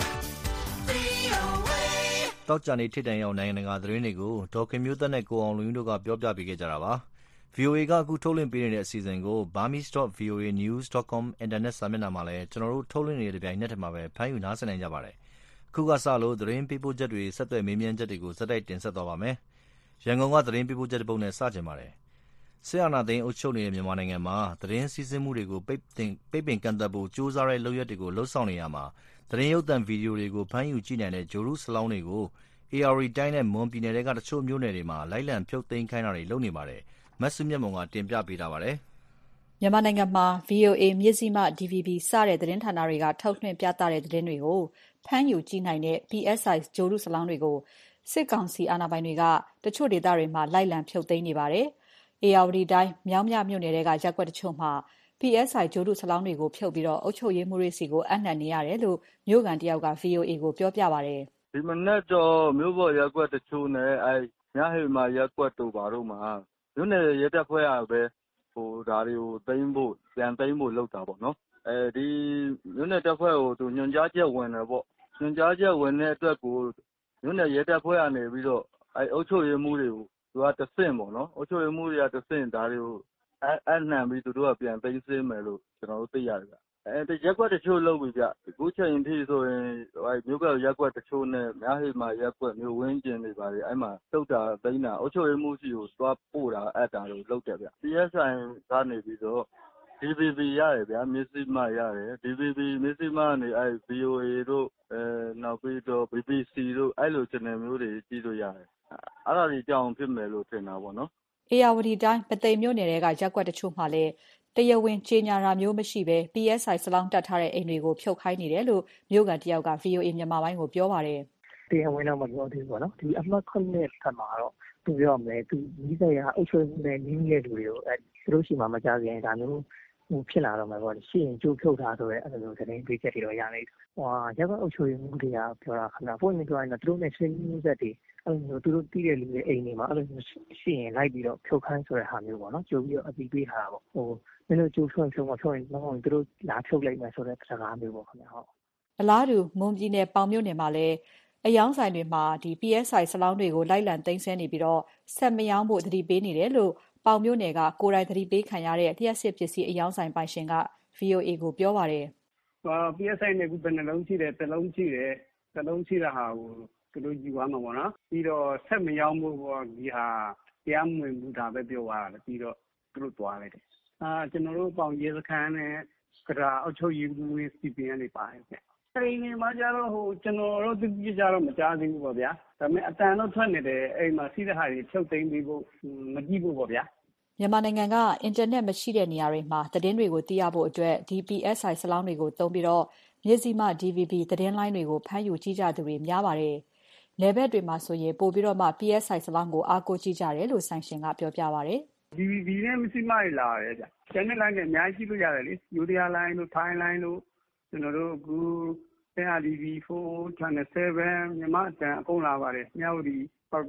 တောက်ကြနေထိတန်ရောက်နိုင်ငံတကာသတင်းတွေကိုဒေါ်ခင်မျိုးသက်နဲ့ကိုအောင်လူကြီးတို့ကပြောပြပေးခဲ့ကြတာပါ။ဗွီအိုအေ ကအခုထုတ်လွှင့်ပေးနေတဲ့အစီအစဉ်ကို burmese dot v o a news dot com အင်တာနက်စာမျက်နှာမှာလည်းကျွန်တော်တို့ထုတ်လွှင့်နေတဲ့ပြိုင်နက်ထဲမှာပဲဖမ်းယူနားဆင်နိုင်ကြပါတယ်။အခုကစလို့သတင်းပေးပို့ချက်တွေဆက်သွယ်မေးမြန်းချက်တွေကိုစက်တိုက်တင်ဆက်သွားပါမယ်။ရန်ကုန်ကသတင်းပေးပို့ချက်တစ်ပုဒ်နဲ့စတင်ပါတယ်။ဆရာနာသိန်းအုပ်ချုပ်နေတဲ့မြန်မာနိုင်ငံမှာသတင်းစီးဆင်းမှုတွေကိုပိတ်ပင်ပိတ်ပင်ကန့်သတ်ဖို့ကြိုးစားတဲ့လုပ်ရက်တွေကိုလှုပ်ဆောင်နေရမှာသတင်းရုပ်သံဗီဒီယိုတွေကိုဖမ်းယူကြည့်နိုင်တဲ့ဂျိုရုစလောင်းတွေကိုအေအာရီတိုင်းနဲ့မွန်ပြည်နယ်တွေကတချို့မြို့နယ်တွေမှာလိုက်လံဖြုတ်သိမ်းခိုင်းတာတွေလုပ်နေပါတယ်။မဆုမြတ်မုံကတင်ပြပေးထားပါတယ်။မြန်မာနိုင်ငံမှာ ဗွီအိုအေ မြစ်စီမ ဒီ ဗီ ဘီ စတဲ့သတင်းဌာနတွေကထုတ်လွှင့်ပြသတဲ့သတင်းတွေကိုဖမ်းယူကြည့်နိုင်တဲ့ ပီ အက်စ် အိုင် ဂျိုရုစလောင်းတွေကိုစစ်ကောင်စီအာဏာပိုင်တွေကတချို့ဒေသတွေမှာလိုက်လံဖြုတ်သိမ်းနေပါတယ်။အေရဝတီတိုင်းမြောင်းမြမြို့နယ်တွေကရပ်ကွက်တချို့မှာ ပီ အက်စ် အိုင် ဂျိုရုစလောင်းတွေကိုဖြုတ်ပြီးတော့အုပ်ချုပ်ရေးမှူးတွေစီကိုအပ်နှံနေရတယ်လို့မြို့ခံတယောက်က ဗွီအိုအေကိုပြောပြပါတယ်။ဒီမနေ့တော့မြို့ပေါ်ရပ်ကွက်တချို့နဲ့အဲညဟိမာရပ်ကွက်တို့ဘာတို့မှာမြို့နယ်ရဲတပ်ဖွဲ့ကပဲဟိုဒါတွေကိုသိမ်းဖို့ပြန်သိမ်းဖို့လုပ်တာပေါ့နော်အဲဒီမြို့နယ်တပ်ဖွဲ့ကိုသူညွှန်ကြားချက်ဝင်တယ်ပေါ့ညွှန်ကြားချက်ဝင်တဲ့အတွက်ကိုမြို့နယ်ရဲတပ်ဖွဲ့ကနေပြီးတော့အဲအုပ်ချုပ်ရေးမှူးတွေကိုသူကတဆင့်ပေါ့နော်အုပ်ချုပ်ရေးမှူးတွေကတဆင့်ဒါတွေကိုအဲအနှံပြီးသူတို့ကပြန်သိမ်းဆည်းမယ်လို့ကျွန်တော်တို့သိရတယ်ဗျအဲဒီရက်ကွက်တချို့လုပ်ပြီဗျအခုချိန်ထိဆိုရင်အဲမြို့ပေါ်ရက်ကွက်တချို့နဲ့ညဟိမာရက်ကွက်မြို့ဝင်းကျင်တွေပါတယ်အဲ့မှာတုတ်တာသိမ်းတာအုပ်ချုပ်ရေးမှူးစီကိုသွားပို့တာအဲ့တာတွေလုပ်တယ်ဗျ စီ အက်စ် အိုင် ကနေပြီးတော့ ဒီ ဗီ ဘီ ရတယ်ဗျာမြစ်စီမရတယ် ဒီ ဗီ ဘီ မြစ်စီမကနေအဲ ဗီ အို အေ တို့အဲနောက်ပြီးတော့ ဘီ ဘီ စီ တို့အဲ့လို channel မျိုးတွေကြည့်လို့ရတယ်အဲ့ဒါတွေကြောင်ဖြစ်မယ်လို့ထင်တာပေါ့နော်အေရဝတီတိုင်းပသိမ်မြို့နယ်တွေကရပ်ကွက်တချို့မှာလည်းတရားဝင်ကြေညာတာမျိုးမရှိဘဲ ပီ အက်စ် အိုင် စလောင်းတက်ထားတဲ့အိမ်တွေကိုဖြုတ်ခိုင်းနေတယ်လို့မြို့ကန်တယောက်က ဗွီအိုအေ မြန်မာပိုင်းကိုပြောပါတယ်။တရားဝင်တော့မပြောသေးဘူးပေါ့နော်။ဒီအမှတ်ခုနှစ်ထပ်မှာတော့သူပြောမယ်သူမိစေရအုပ်ချုပ်မှုနဲ့နင်းနေတဲ့လူတွေကိုအဲသူတို့ရှိမှမကြခင်ဒါမျိုးဟိုဖြစ်လာတော့မှာပေါ့။ရှင်းရင်ကြိုးဖြုတ်ထားဆိုရဲအဲ့လိုသတင်းပေးချက်တွေတော့ရနေတယ်။ဟိုရပ်ကွက်အုပ်ချုပ်မှုတွေကပြောတာခဏပုံနေပြောရင်တော့သူတို့နဲ့ရှင်းမှုဆက်တွေအဲ့လိုမျိုးသူတို့တီးတဲ့လူတွေအိမ်တွေမှာအဲ့လိုမျိုးရှင်းရင်လိုက်ပြီးတော့ဖြုတ်ခိုင်းဆိုတဲ့ဟာမျိုးပေါ့နော်။ကြိုပြီးတော့အပြီးပေးထားတာပေါ့။ဟိုမင်းတို့ကျိုးဖြုတ်ဖြုတ်မဖြုတ်ရင်တော့သူတို့လာဖြုတ်လိုက်မယ်ဆိုတဲ့စကားမျိုးပေါ့ခင်ဗျာဟုတ်အလားတူမွန်ပြည်နယ်ပေါင်မြို့နယ်မှာလည်းအယောင်ဆိုင်တွေမှာဒီ ပီ အက်စ် အိုင် စလောင်းတွေကိုလိုက်လံသိမ်းဆည်းနေပြီးတော့ဆက်မယောင်းဖို့သတိပေးနေတယ်လို့ပေါင်မြို့နယ်ကကိုယ်တိုင်သတိပေးခံရတဲ့လျှက်စစ်ပစ္စည်းအယောင်ဆိုင်ပိုင်ရှင်က ဗွီအိုအေ ကိုပြောပါတယ်ဟော ပီ အက်စ် အိုင် နဲ့ခုဘယ်နှလုံးရှိတယ်တစ်လုံးရှိတယ်တစ်လုံးရှိတဲ့ဟာကိုသူတို့ယူသွားမှာပေါ့နော်ပြီးတော့ဆက်မယောင်းဖို့ပေါ့ဒီဟာတရားမဝင်ဘူးဒါပဲပြောသွားတာပြီးတော့သူတို့သွားလိုက်တယ်အာကျွန်တော်တို့ပေါင်ရဲစခန်းနဲ့ကရာအုပ်ချုပ်ရေးမှူး စီ ပီ အန် တွေပါတယ်ဗျ။အိမ်တွေမှာကျတော့ဟိုကျွန်တော်တို့သူကြည့်ကြတော့မကြားသေးဘူးပေါ့ဗျာ။ဒါပေမဲ့အတန်တော့ထွက်နေတယ်အိမ်မှာစီးတဲ့ဟာတွေဖြုတ်သိမ်းပြီးဖို့မကြည့်ဘူးပေါ့ဗျာ။မြန်မာနိုင်ငံကအင်တာနက်မရှိတဲ့နေရာတွေမှာသတင်းတွေကိုသိရဖို့အတွက်ဒီ ပီ အက်စ် အိုင် စလောင်းတွေကိုသုံးပြီးတော့မြစ်စီမ ဒီ ဗီ ဘီ သတင်းလိုင်းတွေကိုဖမ်းယူကြည့်ကြသူတွေများပါတယ်။နယ်ဘက်တွေမှာဆိုရင်ပို့ပြီးတော့မှ ပီ အက်စ် အိုင် စလောင်းကိုအားကိုးကြည့်ကြတယ်လို့ဆိုင်ရှင်ကပြောပြပါတယ်။ဒီ ဗီ ဘီ နဲ့မြစ်စီမတွေလာရတယ်ဗျ။ကျန်တဲ့ line တွေအများကြီးကြည့်လို့ရတယ်လေ။ယူရီးယား line တို့ ထိုင်း line တို့ကျွန်တော်တို့အခုအဲ အာർ ဒီ ဗီ four channel seven မြန်မာအတန်အကုန်လာပါတယ်။မြောက်ဒီ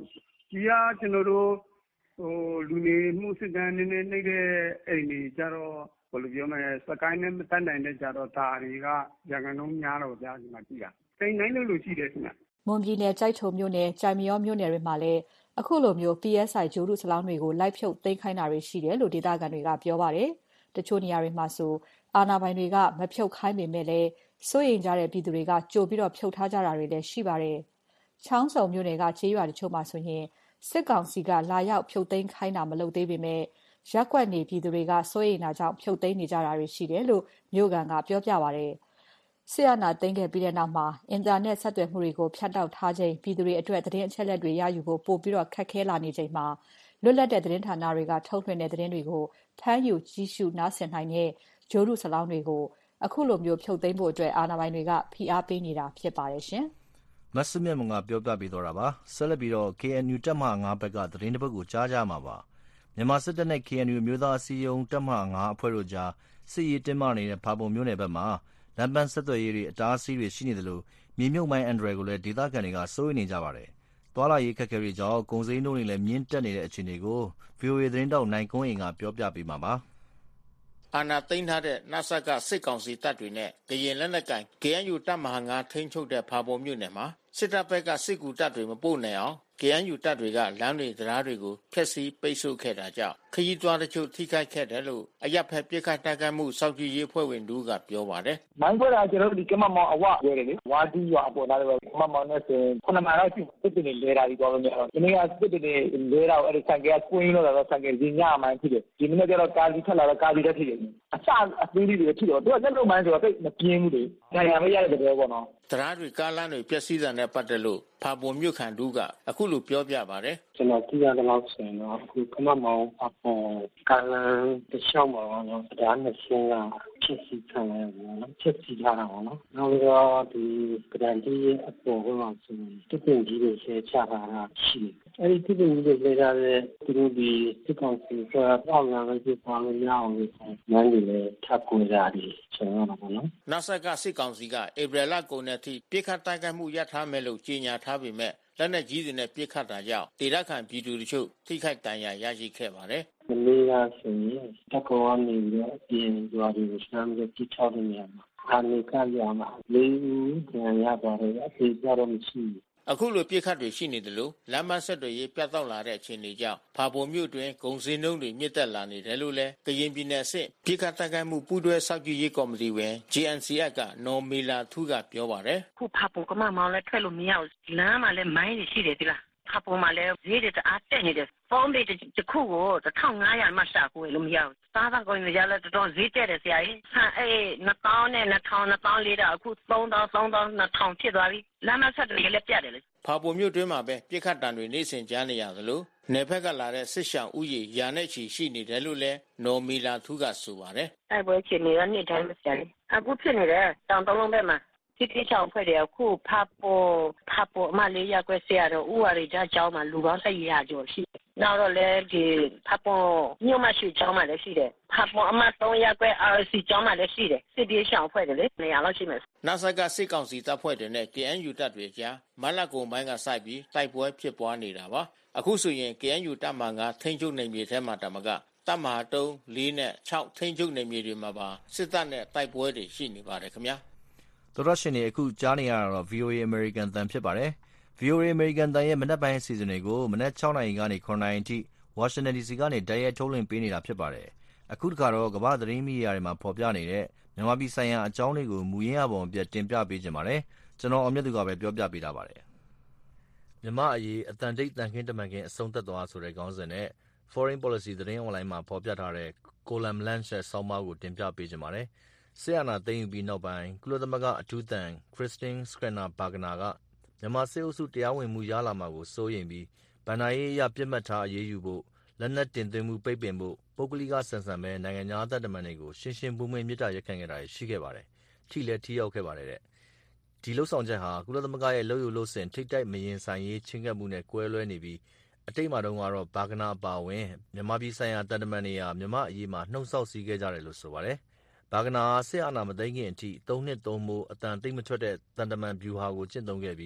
ဒီကကျွန်တော်တို့ဟိုလူနေမှုစစ်တမ်းနည်းနည်းနေတဲ့အိမ်တွေကြတော့ဘယ်လိုပြောမလဲစကိုင်းနဲ့မတတ်နိုင်တဲ့ကြတော့ဒါတွေကရန်ကုန်လုံးများတော့ဗျာဒီမှာကြည့်တာတိမ်နိုင်လို့လို့ရှိတယ်ခင်ဗျမွန်ပြည်နယ်ကြိုက်ထုံမြို့နယ်ကြိုင်မရောမြို့နယ်တွေမှာလည်းအခုလိုမျိုး P S I ဂျိုးရုစလောင်းတွေကိုလိုက်ဖြုတ်သိမ်းခိုင်းတာတွေရှိတယ်လို့ဒေသခံတွေကပြောပါတယ်တချို့နေရာတွေမှာဆိုအာဏာပိုင်တွေကမဖြုတ်ခိုင်းပေမဲ့လည်းစိုးရိမ်ကြတဲ့ပြည်သူတွေကကြိုပြီးတော့ဖြုတ်ထားကြတာတွေလည်းရှိပါတယ်ချောင်းစုံမြို့နယ်ကခြေရွာတချို့မှာဆိုရင်စစ်ကောင်စီကလာရောက်ဖြုတ်သိမ်းခိုင်းတာမလုပ်သေးပေမဲ့ရက်ကွက်နေပြည်သူတွေကစိုးရိမ်တာကြောင့်ဖြုတ်သိမ်းနေကြတာတွေရှိတယ်လို့မြို့ကန်ကပြောပြပါတယ်ဆီယနာသိမ်းခဲ့ပြီးတဲ့နောက်မှာအင်တာနက်ဆက်သွယ်မှုတွေကိုဖြတ်တောက်ထားခြင်းပြည်သူတွေအတွက်သတင်းအချက်အလက်တွေရယူဖို့ပို့ပြီးတော့ခက်ခဲလာနေချိန်မှာလွတ်လပ်တဲ့သတင်းဌာနတွေကထုတ်လွှင့်တဲ့သတင်းတွေကိုဖမ်းယူကြည့်ရှုနားဆင်နိုင်တဲ့ဂျိုးရုစလောင်းတွေကိုအခုလိုမျိုးဖြုတ်သိမ်းဖို့အတွက်အာဏာပိုင်တွေကဖိအားပေးနေတာဖြစ်ပါတယ်ရှင်မဆုမြတ်မုံကပြောပြပေးတော့တာပါဆက်လက်ပြီးတော့ K N U တပ်မဟာ၅ဘက်ကသတင်းတစ်ပုဒ်ကိုကြားကြမှာပါမြန်မာစစ်တပ်နဲ့ K N U မျိုးသားအစည်းအရုံးတပ်မဟာ၅အဖွဲ့တို့ကြားစစ်ရေးတင်းမာနေတဲ့ဖာပုံမြို့နယ်ဘက်မှာလမ်းပန်းဆက်သွယ်ရေးတွေအတားအဆီးတွေရှိနေတယ်လို့မြေမြုပ်မိုင်းအန်ဒရယ်ကိုလည်းဒေသခံတွေကစိုးရိမ်နေကြပါတယ်သွားလာရေးခက်ခဲတွေကြောင့်ကုန်စည်နှုန်းတွေလည်းမြင့်တက်နေတဲ့အခြေအနေကို V O A သတင်းတောက်နိုင်ကွန်းအိမ်ကပြောပြပေးမှာပါအာဏာသိမ်းထားတဲ့နစကစစ်ကောင်စီတပ်တွေနဲ့ကရင်လက်နက်ကိုင် K N U တပ်မဟာ၅ထိန်းချုပ်တဲ့ဖာပုံမြို့နယ်မှာစစ်တပ်ဘက်ကစစ်ကူတပ်တွေမပို့နိုင်အောင် K N U တပ်တွေကလမ်းတွေတရားတွေကိုဖျက်ဆီးပိတ်ဆို့ခဲ့တာကြောင့်ခရီးသွားတချို့ထိခိုက်ခဲ့တယ်လို့အရက်ဖက်ပြစ်ခတ်တိုက်ခိုက်မှုစောင့်ကြည့်ရေးဖွဲ့ဝင်တို့ကပြောပါတယ်။မိုင်းခွဲတာကျွန်တော်တို့ဒီကမမောင်အဝပြောတယ်လေ။ဝါဒီရွာပေါ်လာတော့ကမမောင်နဲ့ဆိုခုနမှတော့စစ်တင်လေတာဒီတော့လည်းဒီနေ့ကစစ်တင်လေတာအဲ့ဒီဆိုင်ကကွင်းလို့တော့ဆိုင်ကဒီညမှဖြစ်တယ်။ဒီနေ့ကျတော့ကားကြီးထွက်လာတော့ကားကြီးတက်ဖြစ်တယ်။အစအသေးလေးတွေဖြစ်တော့သူကလက်လုံးမိုင်းဆိုတော့တိတ်မပြင်းဘူးလေ။ညာညာမရတဲ့တဲ့ပေါ့နော်။တရားတွေကားလမ်းတွေပျက်စီးတာနဲ့ပတ်သက်လို့ဖာပုံမြို့ခံတို့ကအခုလိုပြောပြပါတယ်ကျွန်တော်ကြည့်ရတော့ဆိုရင်တော့အခုကမမောင်အပေါ်ကာလန်တခြားမှာတော့တရားနဲ့ရှင်းတာဖြစ်စီခံရဘူးနော်ဖြစ်စီထားတာပေါ့နော်နောက်တော့ဒီကရန်တီအပေါ်ကတော့ဆိုရင်တပင်းကြီးတွေဆဲချတာရှိတယ်အဲ့ဒီတပင်းကြီးတွေဆဲထားတဲ့သူတို့ဒီစစ်ကောင်စီကအောက်လာပဲပြပါလို့ရအောင်လို့မန်းတွေလည်းထပ်ကိုကြတယ်ကျွန်တော်တော့ပေါ့နော်နဆက်ကစစ်ကောင်စီကဧပြီလကုန်တဲ့အထိပြစ်ခတ်တိုက်ခိုက်မှုရပ်ထားမယ်လို့ကြေညာထားပေမဲ့လက်နက်ကြီးတွေနဲ့ပစ်ခတ်တာကြောင့်ဒေသခံပြည်သူတို့ထိခိုက်ဒဏ်ရာရရှိခဲ့ပါတယ်။မနေ့ကဆိုရင်တက်ကောနေပြီးတော့အပြင်ရွာတွေကိုစမ်းပြီးပြစ်ချောက်နေရမှာ။အာမေကရွာမှာလေးဦးဒဏ်ရာရပါတယ်အသေးကြတော့မရှိဘူးအခုလိုပြစ်ခတ်တွေရှိနေတယ်လို့လမ်းမဆက်တွေပြတ်တောက်လာတဲ့အခြေအနေကြောင့်ဖာပုံမြို့တွင်ဂုံစင်းနှုံးတွေမြင့်တက်လာနေတယ်လို့လည်းကရင်ပြည်နယ်အဆင့်ပြစ်ခတ်တိုက်ခိုက်မှုပူးတွဲစောင့်ကြည့်ရေးကော်မတီဝင် J N C F ကနော်မီလာထူးကပြောပါတယ်ခုဖာပုံကမှမောင်းလဲထွက်လို့မရဘူးလမ်းမှာလည်းမိုင်းတွေရှိတယ်ဒီလားဖာပုံမှာလည်းဈေးတွေတအားတက်နေတယ်ဖုန်းတွေတစ်ခုကိုတစ်ထောင်ငါးရာမှရှာကိုလို့မရဘူးစားသောက်ကုန်တွေလည်းတော်တော်ဈေးတက်တယ်ဆရာကြီးဆန်အေးနှစ်သောင်းနဲ့နှစ်ထောင်နှစ်သောင်းလေးတာအခုသုံးသောင်းသုံးသောင်းနှစ်ထောင်ဖြစ်သွားပြီလမ်းမဆက်တွေလည်းပြတ်တယ်လေဖာပုံမြို့တွင်းမှာပဲပြစ်ခတ်တံတွေနေစဉ်ကြားနေရသလိုနယ်ဖက်ကလာတဲ့စစ်ရှောင်းဥယျာရာနဲ့ချီရှိနေတယ်လို့လည်းနော်မီလာထူးကဆိုပါတယ်အဲ့ပွဲချင်နေတော့နေ့တိုင်းမစတယ်အခုဖြစ်နေတယ်တောင်တုံးလုံးဘက်မှာစစ်တီချောင်းဖွဲ့တယ်အခုဖာပေါ်ဖာပေါ်အမလေးရက်ွက်ဆရာတော့ဥဝရီဒါကျောင်းမှာလူပေါင်းဆက်ရကျော်ရှိတယ်နောက်တော့လည်းဒီဖာပေါ်မြို့မှာရှိကျောင်းမှာလည်းရှိတယ်ဖာပေါ်အမသုံးရက်ွက် R C ကျောင်းမှာလည်းရှိတယ်စစ်တီချောင်းဖွဲ့တယ်လေနေရာလောက်ရှိမယ်နဆက်ကစစ်ကောင်စီတပ်ဖွဲ့တွေနဲ့ K N U တပ်တွေကြားမလကုံပိုင်းကစိုက်ပြီးတိုက်ပွဲဖြစ်ပွားနေတာပါအခုဆိုရင် K N U တပ်မဟာထိန်းချုပ်နယ်မြေထဲမှာတမကတပ်မဟာသုံး လေးနဲ့ခြောက်ထိန်းချုပ်နယ်မြေတွေမှာပါစစ်တပ်နဲ့တိုက်ပွဲတွေရှိနေပါတယ်ခင်ဗျာတော်တော်ရှင်နေအခုကြားနေရတော့ V O A American တန်ဖြစ်ပါတယ် V O A American တန်ရဲ့မနက်ပိုင်းအစီအစဉ်တွေကိုမနက်၆နာရီကနေ၇နာရီအထိ Washington D C ကနေတိုက်ရိုက်ထုတ်လွှင့်ပေးနေတာဖြစ်ပါတယ်အခုတခါတော့ကမ္ဘာသတင်းမီဒီယာတွေမှာဖော်ပြနေတဲ့မြန်မာပြည်ဆိုင်ရာအကြောင်းတွေကိုမူရင်းအပေါ်အပြတ်တင်ပြပေးခြင်းပါတယ်ကျွန်တော်အမြတ်သူကပဲပြောပြပေးတာပါတယ်မြန်မာအရေးအတန်တိတ်တန်ခင်းတမန်ခင်းအဆုံးသတ်သွားဆိုတဲ့ခေါင်းစဉ်နဲ့ Foreign Policy သတင်းအွန်လိုင်းမှာဖော်ပြထားတဲ့ Column Lunch ရဲ့ဆောင်းပါးကိုတင်ပြပေးခြင်းပါတယ်ဆီယနာသိမ်းယူပြီးနောက်ပိုင်းကုလသမဂ္ဂအထူးသံ Christine Schraner Burgener ကမြန်မာစစ်အုပ်စုတရားဝင်မှုရလာမှာကိုစိုးရိမ်ပြီးဗန်နာရေးအရပြစ်မှတ်ထားအရေးယူဖို့လက်နက်တင်သွင်းမှုပိတ်ပင်ဖို့ပုဂ္ဂလိကဆန်ဆန်ပဲနိုင်ငံသားတပ်တမန်တွေကိုရှင်းရှင်းပွင့်ပွင့်မြစ်တာရက်ခံခဲ့တာရှိခဲ့ပါတယ်ထိလည်းထိရောက်ခဲ့ပါတယ်တဲ့ဒီလှုပ်ဆောင်ချက်ဟာကုလသမဂ္ဂရဲ့လှုပ်ယူလှုပ်ဆင်ထိတ်တိုက်မရင်ဆိုင်ရေးချင်းကပ်မှုနဲ့ကွဲလွဲနေပြီးအတိတ်မှာတုန်းကတော့ဘာဂနာအပါဝင်မြန်မာပြည်ဆိုင်ရာတပ်တမန်တွေဟာမြန်မာအရေးမှာနှုတ်ဆောက်စည်းခဲ့ကြတယ်လို့ဆိုပါတယ်ဘာဂနာစစ်အာဏာမသိမ်းခင်အထိသုံးနှစ်သုံးမိုးအတန်တိတ်မထွက်တဲ့တန်တမန်ဗျူဟာကိုကျင့်သုံးခဲ့ပြီး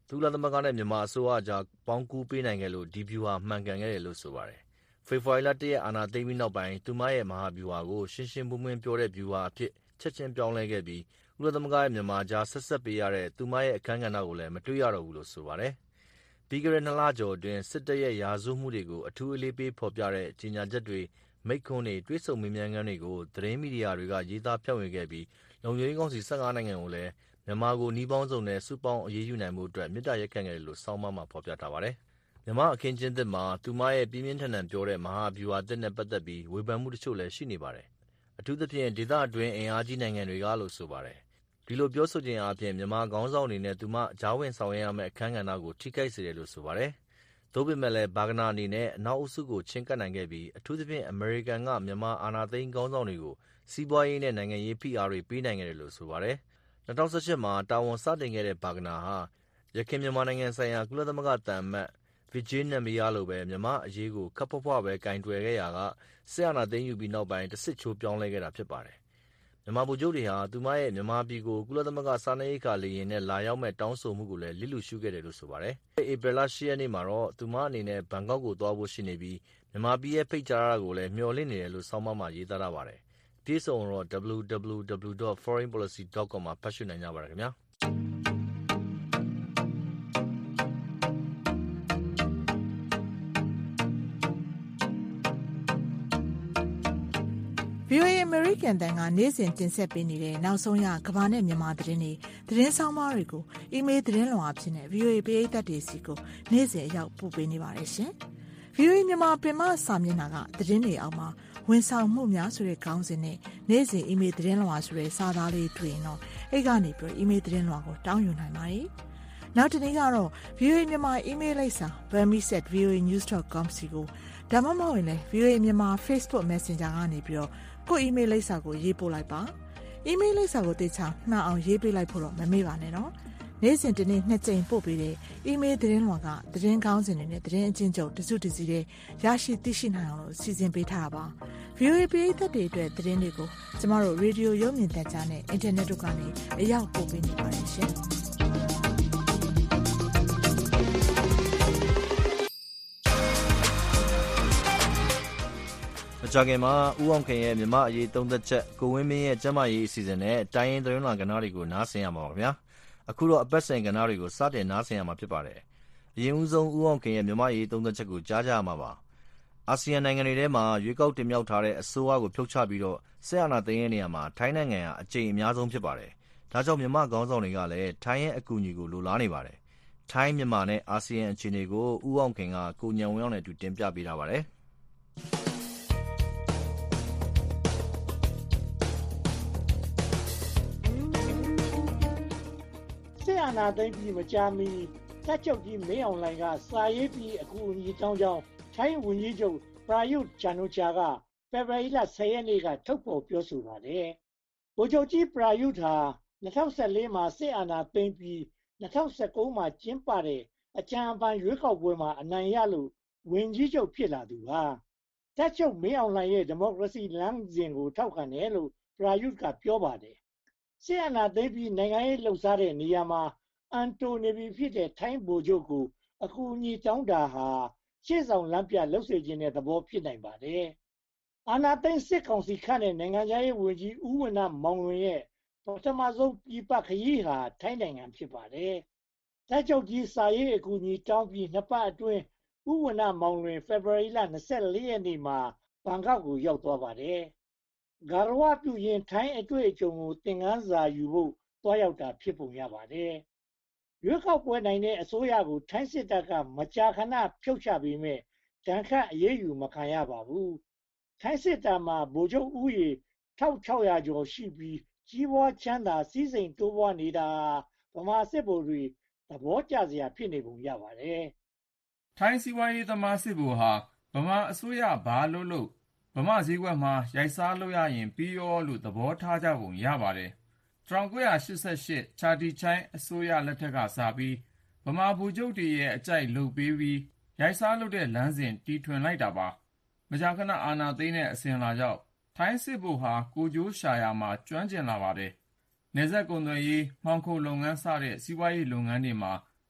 ကုလသမဂ္ဂနဲ့မြန်မာအစိုးရအကြားပေါင်းကူးပေးနိုင်ခဲ့လို့ဒီဗျူဟာမှန်ကန်ခဲ့တယ်လို့ဆိုပါတယ်။ဖေဖော်ဝါရီလတရက်အာဏာသိမ်းပြီးနောက်ပိုင်းသူမရဲ့မဟာဗျူဟာကိုရှင်းရှင်းပွင့်ပွင့်ပြောတဲ့ဗျူဟာအဖြစ်ချက်ချင်းပြောင်းလဲခဲ့ပြီးကုလသမဂ္ဂရဲ့မြန်မာအကြားဆက်ဆက်ပေးရတဲ့သူမရဲ့အခမ်းကဏ္ဍကိုလည်းမတွေ့ရတော့ဘူးလို့ဆိုပါတယ်။ပြီးခဲ့တဲ့နှစ်လကျော်အတွင်းစစ်တပ်ရဲ့ရာဇဝတ်မှုတွေကိုအထူးအလေးပေးဖော်ပြတဲ့ကြေညာချက်တွေမိန့်ခွန်းတွေတွေ့ဆုံမေးမြန်းခန်းတွေကိုသတင်းမီဒီယာတွေကရေးသားဖြန့်ဝေခဲ့ပြီးလုံခြုံရေးကောင်စီ၁၅နိုင်ငံကိုလည်းမြန်မာကိုနှီးပေါင်းစုံနဲ့စုပေါင်းအရေးယူနိုင်မှုအတွက်မေတ္တာရပ်ခံခဲ့တယ်လို့ဆောင်းပါးမှာဖော်ပြထားပါတယ်။မြန်မာအခင်းကျင်းသစ်မှာသူမရဲ့ပြင်းပြင်းထန်ထန်ပြောတဲ့မဟာဗျူဟာသစ်နဲ့ပတ်သက်ပြီးဝေဖန်မှုတချို့လည်းရှိနေပါတယ်။အထူးသဖြင့်ဒေသအတွင်းအင်အားကြီးနိုင်ငံတွေကလို့ဆိုပါတယ်။ဒီလိုပြောဆိုခြင်းအပြင်မြန်မာခေါင်းဆောင်အနေနဲ့သူမကြားဝင်ဆောင်ရွက်ရမယ့်အခမ်းကဏ္ဍကိုထိခိုက်စေတယ်လို့ဆိုပါတယ်။သို့ပေမဲ့လည်းဘာဂနာအနေနဲ့အနောက်အုပ်စုကိုချင်းကပ်နိုင်ခဲ့ပြီးအထူးသဖြင့်အမေရိကန်ကမြန်မာအာဏာသိမ်းခေါင်းဆောင်တွေကိုစီးပွားရေးနဲ့နိုင်ငံရေးဖိအားတွေပေးနိုင်ခဲ့တယ်လို့ဆိုပါတယ်။၂၀၁၈မှာတာဝန်စတင်ခဲ့တဲ့ဘာဂနာဟာရခိုင်မြန်မာနိုင်ငံဆိုင်ရာကုလသမဂ္ဂသံအမတ်ဗီဂျေးနမီယာလိုပဲမြန်မာအရေးကိုခပ်ဖွဖွပဲကင်တွယ်ခဲ့ရာကစစ်အာဏာသိမ်းယူပြီးနောက်ပိုင်းတစ်စစ်ချိုးပြောင်းလဲခဲ့တာဖြစ်ပါတယ်။မြန်မာဗိုလ်ချုပ်တွေဟာသူမရဲ့မြန်မာပြည်ကိုကုလသမဂ္ဂစားနပ်ရိက္ခာလေယာဉ်နဲ့လာရောက်မဲ့တောင်းဆိုမှုကိုလည်းလစ်လျူရှုခဲ့တယ်လို့ဆိုပါတယ်။ဧပြီလ၈ရက်နေ့မှာတော့သူမအနေနဲ့ဘန်ကောက်ကိုသွားဖို့ရှိနေပြီးမြန်မာပြည်ရဲ့ဖိတ်ကြားတာကိုလည်းမျှော်လင့်နေတယ်လို့ဆောင်းပါးမှာရေးသားထားပါတယ်။အပြည့်အစုံတော့ ဒဘလျူ ဒဘလျူ ဒဘလျူ ဒတ် ဖောရိန်ပေါ်လစီ ဒတ် ကွန် မှာဖတ်ရှုနိုင်ကြပါတယ်ခင်ဗျာ။ဗွီအိုအေ American တန်ကနေ့စဉ်တင်ဆက်ပေးနေတဲ့နောက်ဆုံးရကမ္ဘာနဲ့မြန်မာသတင်းတွေသတင်းဆောင်မတွေကိုအီးမေးလ်သတင်းလွှာအဖြစ်နဲ့ ဗွီအိုအေ ပရိသတ်တွေစီကိုနေ့စဉ်အရောက်ပို့ပေးနေပါတယ်ရှင်။ ဗွီအိုအေမြန်မာပင်မစာမျက်နှာကသတင်းတွေအောက်မှာဝန်ဆောင်မှုများဆိုတဲ့ခေါင်းစဉ်နဲ့နေ့စဉ်အီးမေးလ်သတင်းလွှာဆိုတဲ့စာသားလေးတွေ့ရင်တော့အဲ့ကနေပြီးအီးမေးလ်သတင်းလွှာကိုတောင်းယူနိုင်ပါတယ်။နောက်တနေ့ကတော့ ဗွီအိုအေမြန်မာအီးမေးလ်လိပ်စာ burmese at v o a news dot com စီကိုဒါမှမဟုတ်ရင်လည်း ဗွီအိုအေမြန်မာ Facebook Messenger ကနေပြီးတော့ကိုအီးမေးလ်လိပ်စာကိုရေးပို့လိုက်ပါအီးမေးလ်လိပ်စာကိုတေချာနှံအောင်ရေးပေးလိုက်ဖို့တော့မမေ့ပါနဲ့နော်နေ့စဉ်တစ်နေ့နှစ်ကြိမ်ပို့ပေးတဲ့အီးမေးလ်သတင်းလွှာကသတင်းကောင်းစင်တွေနဲ့သတင်းအချင်းချုပ်တစုတစည်းတဲ့ရရှိသိရှိနိုင်အောင်လို့စီစဉ်ပေးထားတာပါ ဗွီအိုအေ ပရိသတ်တွေအတွက်သတင်းတွေကိုကျမတို့ရေဒီယိုရုပ်မြင်သံကြားနဲ့အင်တာနက်တို့ကနေအရောက်ပို့ပေးနေပါတယ်ရှင်မကြခင်မှာဦးအောင်ခင်ရဲ့မြမအရေးသုံးသက်ချက်ကိုဝင်းမင်းရဲ့ကျမရေးအစီအစဉ်နဲ့တိုင်းရင်းသတင်းလွှာကဏ္ဍတွေကိုနားဆင်ရမှာပါခင်ဗျာအခုတော့အပတ်စဉ်ကဏ္ဍတွေကိုစတင်နားဆင်ရမှာဖြစ်ပါတယ်အရင်ဦးဆုံးဦးအောင်ခင်ရဲ့မြမရေးသုံးသက်ချက်ကိုကြားကြရမှာပါအာဆီယံနိုင်ငံတွေထဲမှာရွေးကောက်တင်မြှောက်ထားတဲ့အစိုးရကိုဖြုတ်ချပြီးတော့စစ်အာဏာသိမ်းတဲ့နေရာမှာထိုင်းနိုင်ငံဟာအကြိမ်အများဆုံးဖြစ်ပါတယ်ဒါကြောင့်မြန်မာခေါင်းဆောင်တွေကလည်းထိုင်းရဲ့အကူအညီကိုလိုလားနေပါတယ်ထိုင်းမြန်မာနဲ့အာဆီယံအခြေအနေကိုဦးအောင်ခင်ကကိုညံဝင်းအောင်နဲ့အတူတင်ပြပေးထားပါတယ်စစ်အာဏာသိမ်းပြီးမကြာမီတပ်ချုပ်ကြီးမင်းအောင်လှိုင်ကစာရေးပြီးအကူအညီတောင်းကြောင်းထိုင်းဝန်ကြီးချုပ်ပရာယုတ်ချန်နိုချာကဖေဖော်ဝါရီလ၁၀ရက်နေ့ကထုတ်ဖော်ပြောဆိုပါတယ်။ဗိုလ်ချုပ်ကြီးပရာယုတ်ဟာ၂၀၁၄မှာစစ်အာဏာသိမ်းပြီး၂၀၁၉မှာကျင်းပတဲ့အကြံအဖန်ရွေးကောက်ပွဲမှာအနိုင်ရလို့ဝန်ကြီးချုပ်ဖြစ်လာသူပါ။တပ်ချုပ်မင်းအောင်လှိုင်ရဲ့ဒီမိုကရေစီလမ်းစဉ်ကိုထောက်ခံတယ်လို့ပရာယုတ်ကပြောပါတယ်။စစ်အာဏာသိမ်းပြီးနိုင်ငံရေးလှုပ်ရှားတဲ့နေရာမှာအန်တိုနီဘီဖြစ်တဲ့ထိုင်းဗိုလ်ချုပ်ကိုအကူအညီတောင်းတာဟာရှေ့ဆောင်လမ်းပြလှုပ်စေခြင်းတဲ့သဘောဖြစ်နိုင်ပါတယ်။အာဏာသိမ်းစစ်ကောင်စီခန့်တဲ့နိုင်ငံခြားရေးဝန်ကြီးဦးဝဏ္ဏမောင်လွင်ရဲ့ပထမဆုံးပြည်ပခရီးဟာထိုင်းနိုင်ငံဖြစ်ပါတယ်။တပ်ချုပ်ကြီးစာရေးအကူအညီတောင်းပြီးနှစ်ပတ်အတွင်းဦးဝဏ္ဏမောင်လွင်ဖေဖော်ဝါရီလ၂၄ရက်နေ့မှာဘန်ကောက်ကိုရောက်သွားပါတယ်။ဂါရဝပြုရင်ထိုင်းအတွေ့အကြုံကိုသင်ခန်းစာယူဖို့သွားရောက်တာဖြစ်ပုံရပါတယ်။ရွေးကောက်ပွဲနိုင်တဲ့အစိုးရကိုထိုင်းစစ်တပ်ကမကြာခဏဖြုတ်ချပေမဲ့ဒဏ်ခတ်အရေးယူမခံရပါဘူး။ထိုင်းစစ်တပ်မှာဗိုလ်ချုပ်ဦးရေ၁၆၀၀ကျော်ရှိပြီးကြီးပွားချမ်းသာစည်းစိမ်တိုးပွားနေတာဗမာစစ်ဗိုလ်တွေသဘောကျစရာဖြစ်နေပုံရပါတယ်။ထိုင်းစီးပွားရေးသမားစစ်ဗိုလ်ဟာဗမာအစိုးရဘာလို့လို့ဗမာဈေးကွက်မှာရိုက်စားလို့ရရင်ပြီးရောလို့သဘောထားကြပုံရပါတယ်။၁၉၈၈ ချာတီချိုင်းအစိုးရလက်ထက်ကစပြီးဗမာဗိုလ်ချုပ်တွေရဲ့အကြိုက်လုပ်ပေးပြီးရိုက်စားလုပ်တဲ့လမ်းစဉ်တီထွင်လိုက်တာပါမကြာခဏအာဏာသိမ်းတဲ့အစဉ်လာကြောင့်ထိုင်းစစ်ဗိုလ်ဟာကိုကျိုးရှာယာမှာကျွမ်းကျင်လာပါတယ်နယ်စပ်ကုန်သွယ်ရေးမှောင်ခိုလုပ်ငန်းစတဲ့စီးပွားရေးလုပ်ငန်းတွေမှာ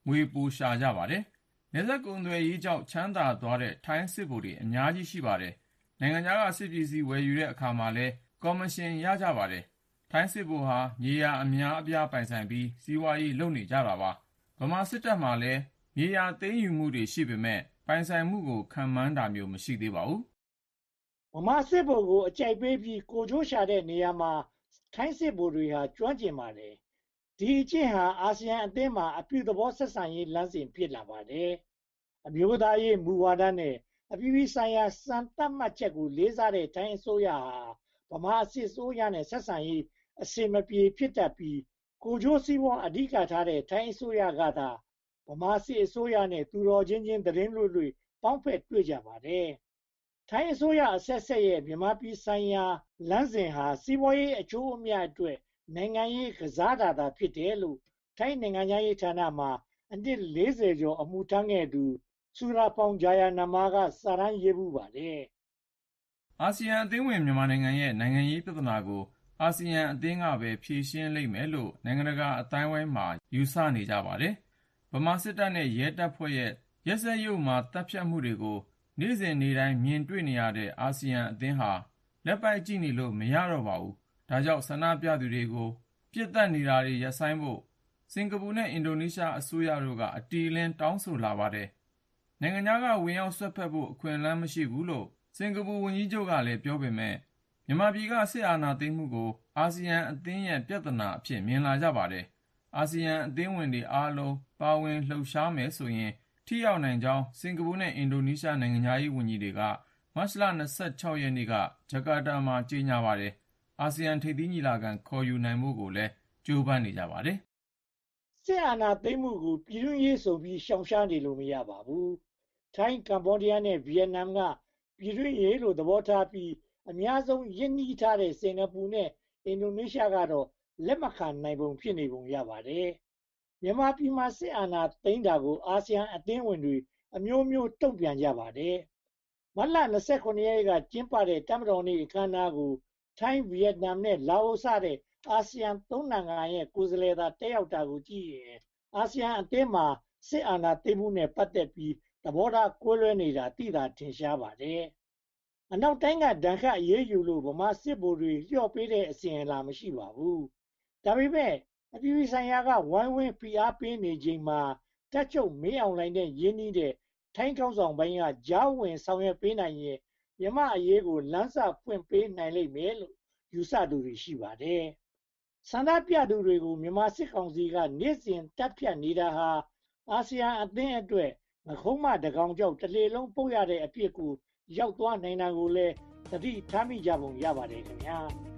ငွေပိုရှာကြပါတယ်။နယ်စပ်ကုန်သွယ်ရေးကြောင့်ချမ်းသာသွားတဲ့ထိုင်းစစ်ဗိုလ်တွေအများကြီးရှိပါတယ်။နိုင်ငံခြားကစစ်ပစ္စည်းဝယ်ယူတဲ့အခါမှာလည်းကော်မရှင်ရကြပါတယ်။ထိုင်းစစ်ဗိုလ်ဟာမြေယာအများအပြားပိုင်ဆိုင်ပြီးစီးပွားရေးလုပ်နေကြတာပါ။ဗမာစစ်တပ်မှာလည်းမြေယာသိမ်းယူမှုတွေရှိပေမဲ့ပိုင်ဆိုင်မှုကိုခံမှန်းတာမျိုးမရှိသေးပါဘူး။ဗမာစစ်ဗိုလ်ကိုအကြိုက်ပေးပြီးကိုချိုးရှာတဲ့နေရာမှာထိုင်းစစ်ဗိုလ်တွေဟာကျွမ်းကျင်ပါတယ်။ဒီအကျင့်ဟာအာဆီယံအသင်းမှာအပြုသဘောဆက်ဆံရေးလမ်းစဉ်ဖြစ်လာပါတယ်။အမျိုးသားရေးမူဝါဒနဲ့အပြည်ပြည်ဆိုင်ရာစံသတ်မှတ်ချက်ကိုလေးစားတဲ့ထိုင်းအစိုးရဟာဗမာစစ်အစိုးရနဲ့ဆက်ဆံရေးအဆင်မပြေဖြစ်တတ်ပြီးကိုချိုးစည်းဝါးအဓိကထားတဲ့ထိုင်းအစိုးရကသာဗမာစစ်အစိုးရနဲ့သူတော်ချင်းချင်းသတင်းလွှတ်လွှတ်ပေါင်းဖက်တွေ့ကြပါတယ်။ထိုင်းအစိုးရအဆက်ဆက်ရဲ့မြန်မာပြည်ဆိုင်ရာလမ်းစဉ်ဟာစီးပွားရေးအကျိုးအမြတ်အတွက်နိုင်ငံရေးကစားတာသာဖြစ်တယ်လို့ထိုင်းနိုင်ငံရေးဌာနမှာအနှစ်လေးဆယ်ကျော်အမှုထမ်းခဲ့သူဆူရာပေါင်ဂျာယာနမာကစာရန်ရေးမှုပါတယ်။အာဆီယံအသင်းဝင်မြန်မာနိုင်ငံရဲ့နိုင်ငံရေးပြဿနာကိုအာဆီယံအသင်းကပဲဖြေရှင်းလိမ့်မယ်လို့နိုင်ငံတကာအတိုင်းအဝိုင်းမှာယူဆနေကြပါတယ်။ဗမာစစ်တပ်နဲ့ရဲတပ်ဖွဲ့ရဲ့ရက်စက်ယုတ်မာတပ်ဖြတ်မှုတွေကိုနေ့စဉ်နေ့တိုင်းမြင်တွေ့နေရတဲ့အာဆီယံအသင်းဟာလက်ပိုက်ကြည့်နေလို့မရတော့ပါဘူး။ဒါကြောင့်ဆန္ဒပြသူတွေကိုပြစ်ဒဏ်နေတာတွေရပ်ဆိုင်းဖို့စင်ကာပူနဲ့အင်ဒိုနီးရှားအစိုးရတို့ကအတီးလင်းတောင်းဆိုလာပါတယ်။နိုင်ငံခြားကဝင်ရောက်ဆွတ်ဖက်ဖို့အခွင့်အလမ်းမရှိဘူးလို့စင်ကာပူဝန်ကြီးချုပ်ကလည်းပြောပေမဲ့မြန်မာပြည်ကစစ်အာဏာသိမ်းမှုကိုအာဆီယံအသင်းရဲ့ပြဿနာအဖြစ်မြင်လာကြပါတယ်။အာဆီယံအသင်းဝင်တွေအားလုံးပါဝင်လှုပ်ရှားမယ်ဆိုရင်ထိရောက်နိုင်ကြောင်းစင်ကာပူနဲ့အင်ဒိုနီးရှားနိုင်ငံခြားရေးဝန်ကြီးတွေကမတ်လ၂၆ရက်နေ့ကဂျကာတာမှာကြေညာပါတယ်။အာဆီယံထိပ်သီးညီလာခံခေါ်ယူနိုင်ဖို့ကိုလည်းကြိုးပမ်းနေကြပါတယ်။စစ်အာဏာသိမ်းမှုကိုပြည်တွင်းရေးဆိုပြီးရှောင်ရှားနေလို့မရပါဘူး။ထိုင်းကမ္ဘောဒီးယားနဲ့ဗီယက်နမ်ကပြည်တွင်းရေးလို့သဘောထားပြီးအများဆုံးရင်းနှီးထားတဲ့စင်ကာပူနဲ့အင်ဒိုနီးရှားကတော့လက်မခံနိုင်ပုံဖြစ်နေပုံရပါတယ်။မြန်မာပြည်မှာစစ်အာဏာသိမ်းတာကိုအာဆီယံအသင်းဝင်တွေအမျိုးမျိုးတုံ့ပြန်ကြပါတယ်။မတ်လ၂၇ရက်ကကျင်းပတဲ့တပ်မတော်နေ့အခမ်းအနားကိုထိုင်းဗီယက်နမ်နဲ့လာအိုစတဲ့အာဆီယံသုံးနိုင်ငံရဲ့ကိုယ်စားလှယ်သာတက်ရောက်တာကိုကြည့်ရင်အာဆီယံအသင်းမှာစစ်အာဏာသိမ်းမှုနဲ့ပတ်သက်ပြီးသဘောထားကွဲလွဲနေတာသိသာထင်ရှားပါတယ်။အနောက်တိုင်းကဒဏ်ခတ်အရေးယူလို့ဗမာစစ်ဗိုလ်တွေလျှော့ပေးတဲ့အစဉ်အလာမရှိပါဘူး။ဒါပေမဲ့အပြည်ပြည်ဆိုင်ရာကဝိုင်းဝန်းဖိအားပေးနေချိန်မှာတပ်ချုပ်မင်းအောင်လှိုင်နဲ့ရင်းနှီးတဲ့ထိုင်းကောင်းဆောင်ပိုင်းကကြားဝင်ဆောင်ရွက်ပေးနိုင်ရင်မြန်မာအရေးကိုလမ်းစာဖွင့်ပေးနိုင်လိမ့်မယ်လို့ယူဆသူတွေရှိပါတယ်။ဆန္ဒပြသူတွေကိုမြန်မာစစ်ကောင်စီကနေ့စဉ်တပ်ဖြတ်နေတာဟာအာဆီယံအသင်းအတွက်ငခုံးမတကောင်ကြောက်တလေလုံးပုတ်ရတဲ့အဖြစ်ကိုရောက်သွားနိုင်တာကိုလည်းသတိထားမိကြပုံရပါတယ်ခင်ဗျာ